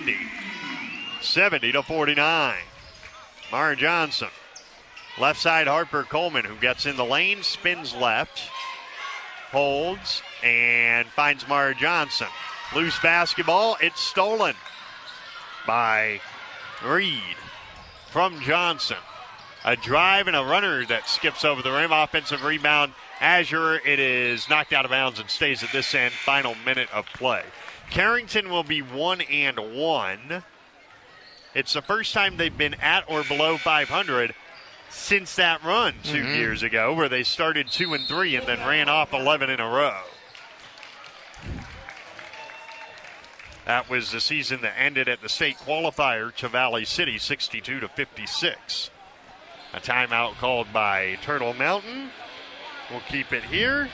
70-49. Mara Johnson. Left side, Harper Coleman, who gets in the lane, spins left, holds, and finds Mara Johnson. Loose basketball. It's stolen by Reed from Johnson. A drive and a runner that skips over the rim. Offensive rebound. Azure, it is knocked out of bounds and stays at this end. Final minute of play. Carrington will be 1-1. It's the first time they've been at or below 500 since that run 2 years ago, where they started 2-3 and then ran off 11 in a row. That was the season that ended at the state qualifier to Valley City, 62-56. A timeout called by Turtle Mountain. We'll keep it here.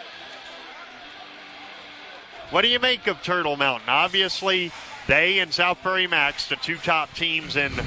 What do you make of Turtle Mountain? Obviously, they and South Prairie Max, the two top teams in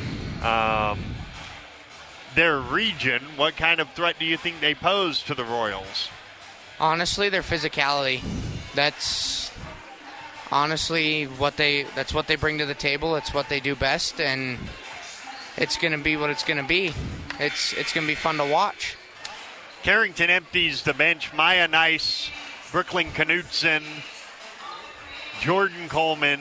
their region. What kind of threat do you think they pose to the Royals? Honestly, their physicality. That's honestly that's what they bring to the table. It's what they do best, and it's going to be what it's going to be. It's going to be fun to watch. Carrington empties the bench. Maya Nice, Brooklyn Knutson, Jordan Coleman.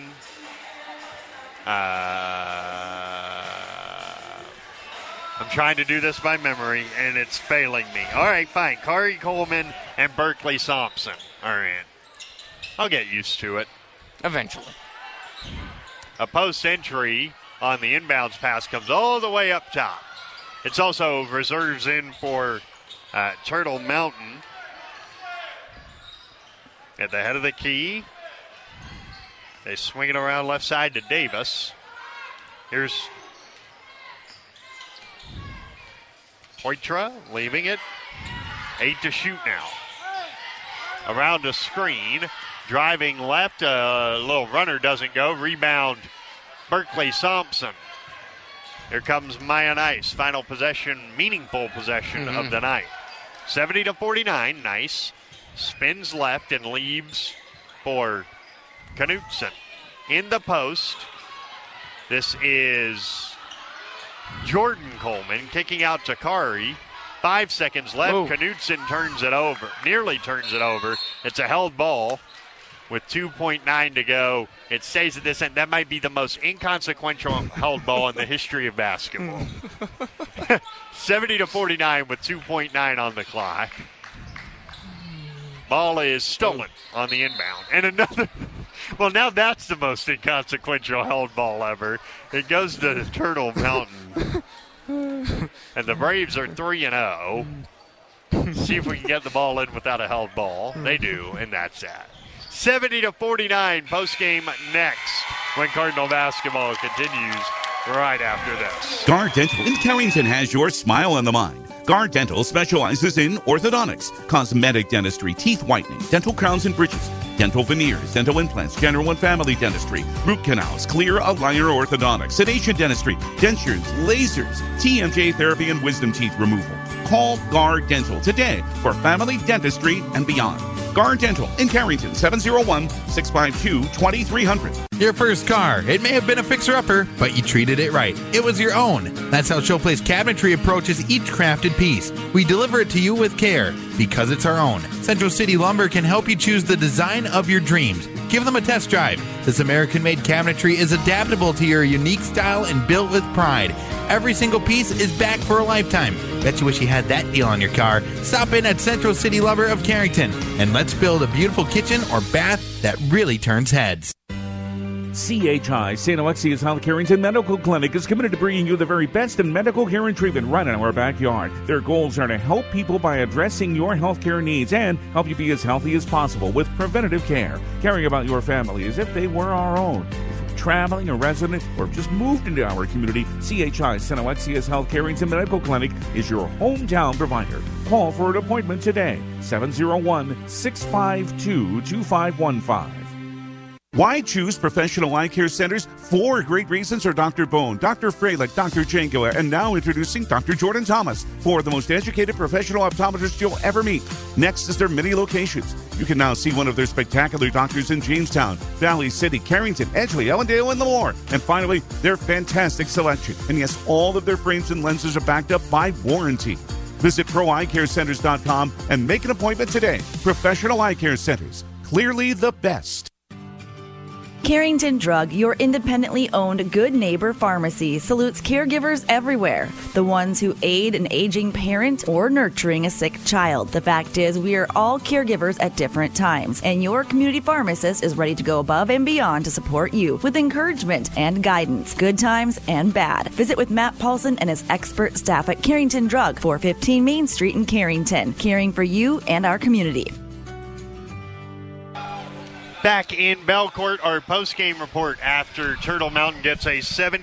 I'm trying to do this by memory, and it's failing me. All right, fine. Kari Coleman and Berkeley Thompson are in. I'll get used to it. Eventually. A post entry on the inbounds pass comes all the way up top. It's also reserves in for Turtle Mountain. At the head of the key. They swing it around left side to Davis. Here's Poitra leaving it. 8 to shoot now. Around a screen. Driving left. A little runner doesn't go. Rebound Berkeley Thompson. Here comes Maya Nice. Final possession, meaningful possession of the night. 70-49. Nice spins left and leaves for Knutson. In the post, this is Jordan Coleman kicking out to Kari. 5 seconds left. Whoa. Knutson turns it over. Nearly turns it over. It's a held ball with 2.9 to go. It stays at this end. That might be the most inconsequential held ball in the history of basketball. 70-49 with 2.9 on the clock. Ball is stolen on the inbound. And another, well, now that's the most inconsequential held ball ever. It goes to Turtle Mountain. And the Braves are 3-0. See if we can get the ball in without a held ball. They do, and that's that. 70-49, postgame next when Cardinal basketball continues right after this. Guard Dental in Carrington has your smile on the mind. Guard Dental specializes in orthodontics, cosmetic dentistry, teeth whitening, dental crowns and bridges, dental veneers, dental implants, general and family dentistry, root canals, clear aligner orthodontics, sedation dentistry, dentures, lasers, TMJ therapy, and wisdom teeth removal. Call Guard Dental today for family dentistry and beyond. Guard Dental in Carrington, 701-652-2300. Your first car. It may have been a fixer-upper, but you treated it right. It was your own. That's how Showplace Cabinetry approaches each crafted piece. We deliver it to you with care because it's our own. Central City Lumber can help you choose the design of your dreams. Give them a test drive. This American-made cabinetry is adaptable to your unique style and built with pride. Every single piece is back for a lifetime. Bet you wish you had that deal on your car. Stop in at Central City Lumber of Carrington and let's build a beautiful kitchen or bath that really turns heads. CHI, St. Alexius Health Carrington Medical Clinic, is committed to bringing you the very best in medical care and treatment right in our backyard. Their goals are to help people by addressing your health care needs and help you be as healthy as possible with preventative care, caring about your family as if they were our own. Traveling, a resident, or just moved into our community, CHI St. Alexius Health Carrington Medical Clinic is your hometown provider. Call for an appointment today, 701-652-2515. Why choose Professional Eye Care Centers? 4 great reasons are Dr. Bone, Dr. Freilich, Dr. Janko, and now introducing Dr. Jordan Thomas, 4 of the most educated professional optometrists you'll ever meet. Next is their many locations. You can now see one of their spectacular doctors in Jamestown, Valley City, Carrington, Edgeley, Ellendale, and more. And finally, their fantastic selection. And yes, all of their frames and lenses are backed up by warranty. Visit ProEyeCareCenters.com and make an appointment today. Professional Eye Care Centers, clearly the best. Carrington Drug, your independently owned Good Neighbor pharmacy, salutes caregivers everywhere. The ones who aid an aging parent or nurturing a sick child. The fact is, we are all caregivers at different times, and your community pharmacist is ready to go above and beyond to support you with encouragement and guidance, good times and bad. Visit with Matt Paulson and his expert staff at Carrington Drug, 415 Main Street in Carrington, caring for you and our community. Back in Belcourt, our post-game report after Turtle Mountain gets a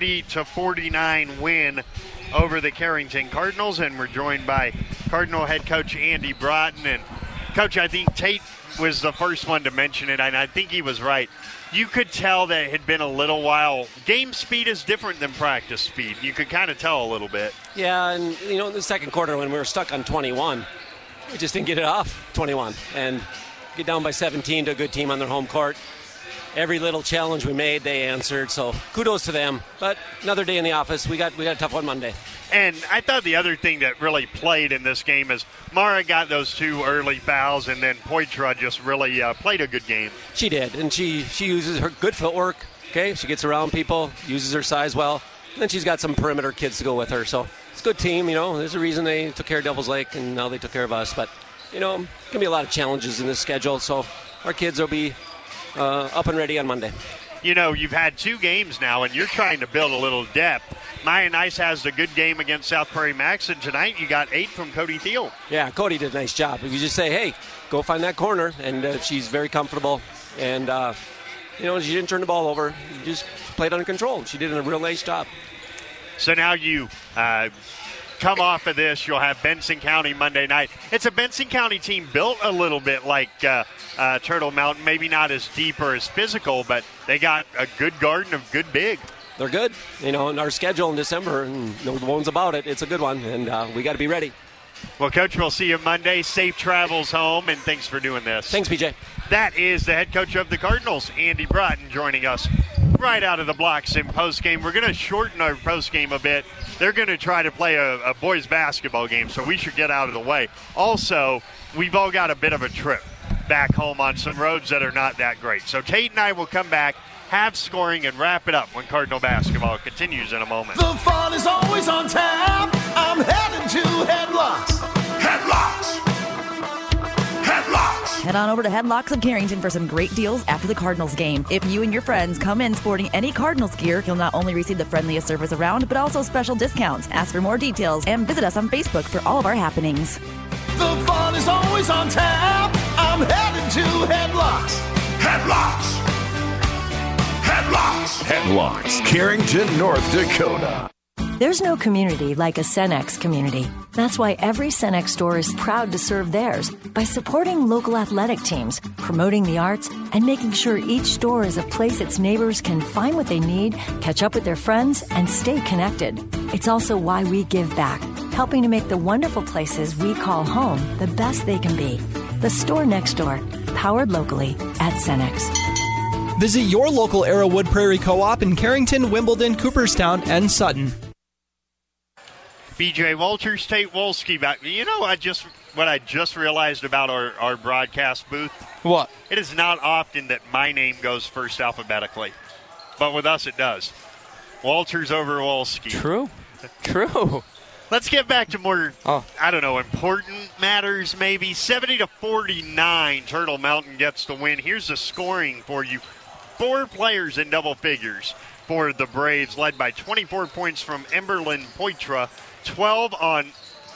70-49 win over the Carrington Cardinals, and we're joined by Cardinal head coach Andy Broughton. And Coach, I think Tate was the first one to mention it, and I think he was right. You could tell that it had been a little while. Game speed is different than practice speed. You could kind of tell a little bit. Yeah, and you know, in the second quarter when we were stuck on 21, we just didn't get it off 21, and get down by 17 to a good team on their home court. Every little challenge we made, they answered, so kudos to them. But another day in the office. We got a tough one Monday. And I thought the other thing that really played in this game is Mara got those 2 early fouls, and then Poitra just really played a good game. She did, and she uses her good footwork. Okay, she gets around people, uses her size well, and then she's got some perimeter kids to go with her. So it's a good team. You know, there's a reason they took care of Devils Lake, and now they took care of us. But you know, going to be a lot of challenges in this schedule, so our kids will be up and ready on Monday. You know, you've had 2 games now, and you're trying to build a little depth. Maya Nice has a good game against South Prairie Max, and tonight you got 8 from Cody Thiel. Yeah, Cody did a nice job. If you just say, hey, go find that corner, and she's very comfortable. And, you know, she didn't turn the ball over. She just played under control. She did a real nice job. So now you come off of this, you'll have Benson County Monday night. It's a Benson County team built a little bit like Turtle Mountain, maybe not as deep or as physical, but they got a good garden of good big. They're good. You know, in our schedule in December, and no one's about it. It's a good one, and we got to be ready. Well, Coach, we'll see you Monday. Safe travels home, and thanks for doing this. Thanks, BJ. That is the head coach of the Cardinals, Andy Broughton, joining us right out of the blocks in postgame. We're going to shorten our postgame a bit. They're going to try to play a boys basketball game, so we should get out of the way. Also, we've all got a bit of a trip back home on some roads that are not that great. So Tate and I will come back, have scoring, and wrap it up when Cardinal basketball continues in a moment. The fun is always on tap. I'm heading to Headlocks. Headlocks. Headlocks. Head on over to Headlocks of Carrington for some great deals after the Cardinals game. If you and your friends come in sporting any Cardinals gear, you'll not only receive the friendliest service around, but also special discounts. Ask for more details and visit us on Facebook for all of our happenings. The fun is always on tap. I'm heading to Headlocks. Headlocks. Headlocks. Headlocks, Carrington, North Dakota. There's no community like a Cenex community. That's why every Cenex store is proud to serve theirs by supporting local athletic teams, promoting the arts, and making sure each store is a place its neighbors can find what they need, catch up with their friends, and stay connected. It's also why we give back, helping to make the wonderful places we call home the best they can be. The store next door, powered locally at Cenex. Visit your local Arrowwood Prairie Co-op in Carrington, Wimbledon, Cooperstown, and Sutton. BJ Walters, Tate Wolski back. You know, what I just realized about our broadcast booth? What? It is not often that my name goes first alphabetically, but with us it does. Walters over Wolski. True. Let's get back to more, important matters maybe. 70-49, Turtle Mountain gets the win. Here's the scoring for you. 4 players in double figures for the Braves, led by 24 points from Emberlyn Poitra, 12 on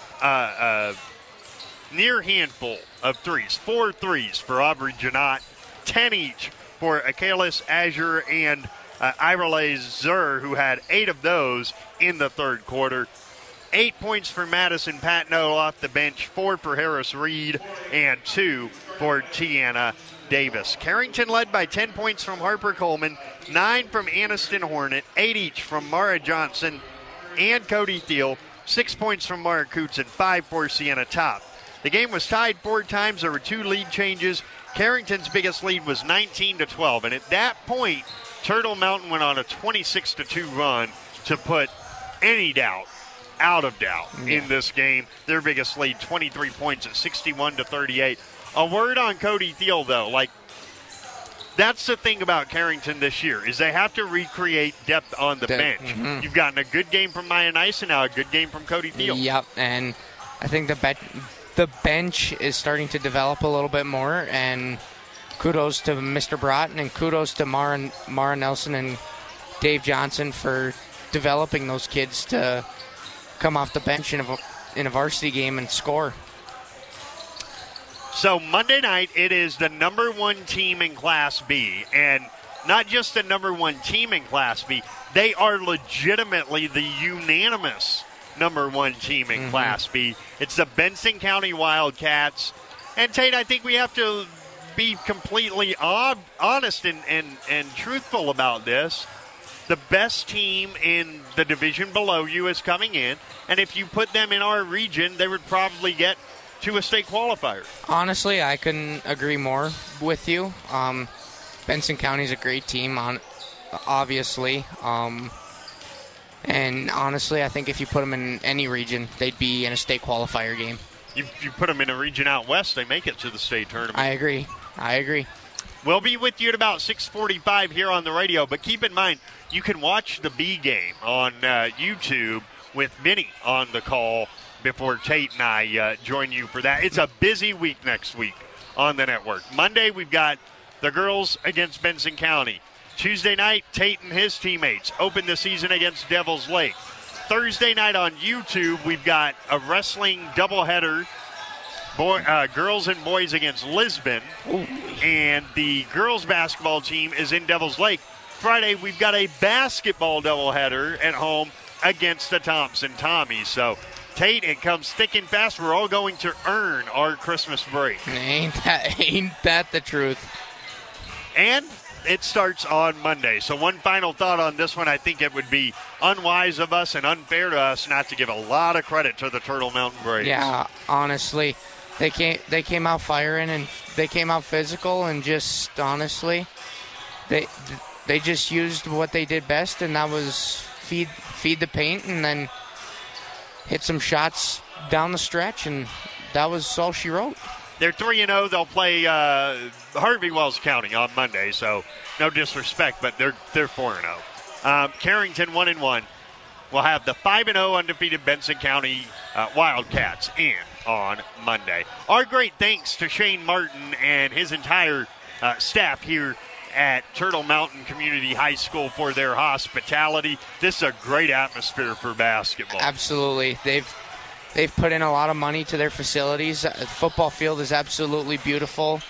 near handful of threes. 4 threes for Aubrey Janot, 10 each for Akalis Azure and Irale Zur, who had 8 of those in the third quarter. 8 points for Madison Patno off the bench, 4 for Harris Reed, and 2 for Tiana Davis. Carrington led by 10 points from Harper Coleman, 9 from Aniston Hornet, 8 each from Mara Johnson and Cody Thiel, 6 points from Mara Coots, and 5 for Sienna Top. The game was tied 4 times. There were 2 lead changes. Carrington's biggest lead was 19-12, and at that point, Turtle Mountain went on a 26-2 run to put any doubt out of doubt in this game. Their biggest lead, 23 points at 61-38. A word on Cody Thiel, though. That's the thing about Carrington this year, is they have to recreate depth on the bench. Mm-hmm. You've gotten a good game from Maya Nice and now a good game from Cody Thiel. Yep, and I think the bench is starting to develop a little bit more, and kudos to Mr. Broughton and kudos to Mara Nelson and Dave Johnson for developing those kids to come off the bench in a varsity game and score. So Monday night, it is the number 1 team in Class B, and not just the number 1 team in Class B, they are legitimately the unanimous number 1 team in Class B. It's the Benson County Wildcats. And Tate, I think we have to be completely honest and truthful about this. The best team in the division below you is coming in, and if you put them in our region, they would probably get to a state qualifier. Honestly, I couldn't agree more with you. Benson County's a great team, obviously. And honestly, I think if you put them in any region, they'd be in a state qualifier game. You put them in a region out west, they make it to the state tournament. I agree. We'll be with you at about 6:45 here on the radio, but keep in mind, you can watch the B game on YouTube with Vinny on the call before Tate and I join you for that. It's a busy week next week on the network. Monday, we've got the girls against Benson County. Tuesday night, Tate and his teammates open the season against Devil's Lake. Thursday night on YouTube, we've got a wrestling doubleheader. Girls and boys against Lisbon. Ooh. And the girls basketball team is in Devil's Lake. Friday, we've got a basketball doubleheader at home against the Thompson Tommies. So, Tate, it comes thick and fast. We're all going to earn our Christmas break. Ain't that the truth? And it starts on Monday. So one final thought on this one. I think it would be unwise of us and unfair to us not to give a lot of credit to the Turtle Mountain Braves. Yeah, honestly. They came out firing and they came out physical, and just honestly, they just used what they did best, and that was feed the paint and then hit some shots down the stretch, and that was all she wrote. They're 3-0. They'll play Harvey Wells County on Monday, so no disrespect, but they're 4-0. Carrington 1-1. We'll have the 5-0 undefeated Benson County Wildcats in on Monday. Our great thanks to Shane Martin and his entire staff here at Turtle Mountain Community High School for their hospitality. This is a great atmosphere for basketball. Absolutely. They've put in a lot of money to their facilities. The football field is absolutely beautiful.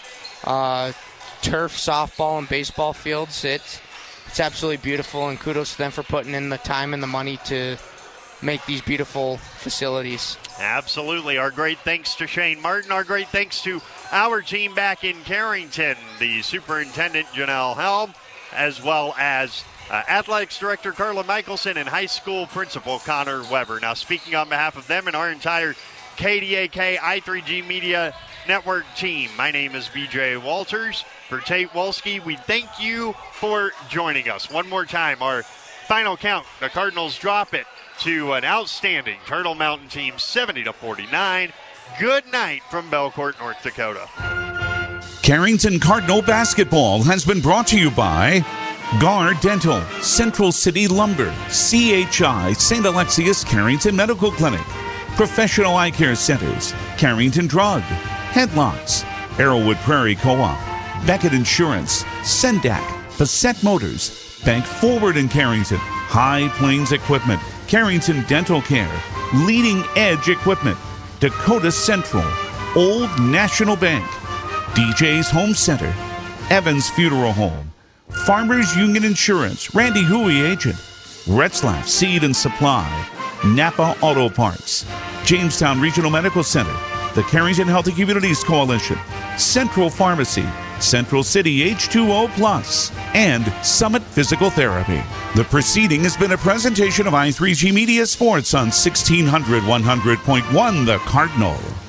Turf, softball, and baseball fields. It's absolutely beautiful, and kudos to them for putting in the time and the money to make these beautiful facilities. Absolutely. Our great thanks to Shane Martin. Our great thanks to our team back in Carrington, the superintendent, Janelle Helm, as well as athletics director Carla Michelson and high school principal Connor Weber. Now, speaking on behalf of them and our entire KDAK I3G Media Network team, my name is BJ Walters. For Tate Wolski, we thank you for joining us. One more time, our final count, the Cardinals drop it to an outstanding Turtle Mountain team, 70-49. Good night from Belcourt, North Dakota. Carrington Cardinal basketball has been brought to you by Guard Dental, Central City Lumber, CHI, St. Alexius Carrington Medical Clinic, Professional Eye Care Centers, Carrington Drug, Headlocks, Arrowwood Prairie Co-op, Beckett Insurance, Sendak, Passett Motors, Bank Forward in Carrington, High Plains Equipment, Carrington Dental Care, Leading Edge Equipment, Dakota Central, Old National Bank, DJ's Home Center, Evans Funeral Home, Farmers Union Insurance, Randy Huey Agent, Retzlaff Seed and Supply, Napa Auto Parts, Jamestown Regional Medical Center, the Carrington Healthy Communities Coalition, Central Pharmacy, Central City H2O Plus, and Summit Physical Therapy. The proceeding has been a presentation of I3G Media Sports on 1600 100.1 The Cardinal.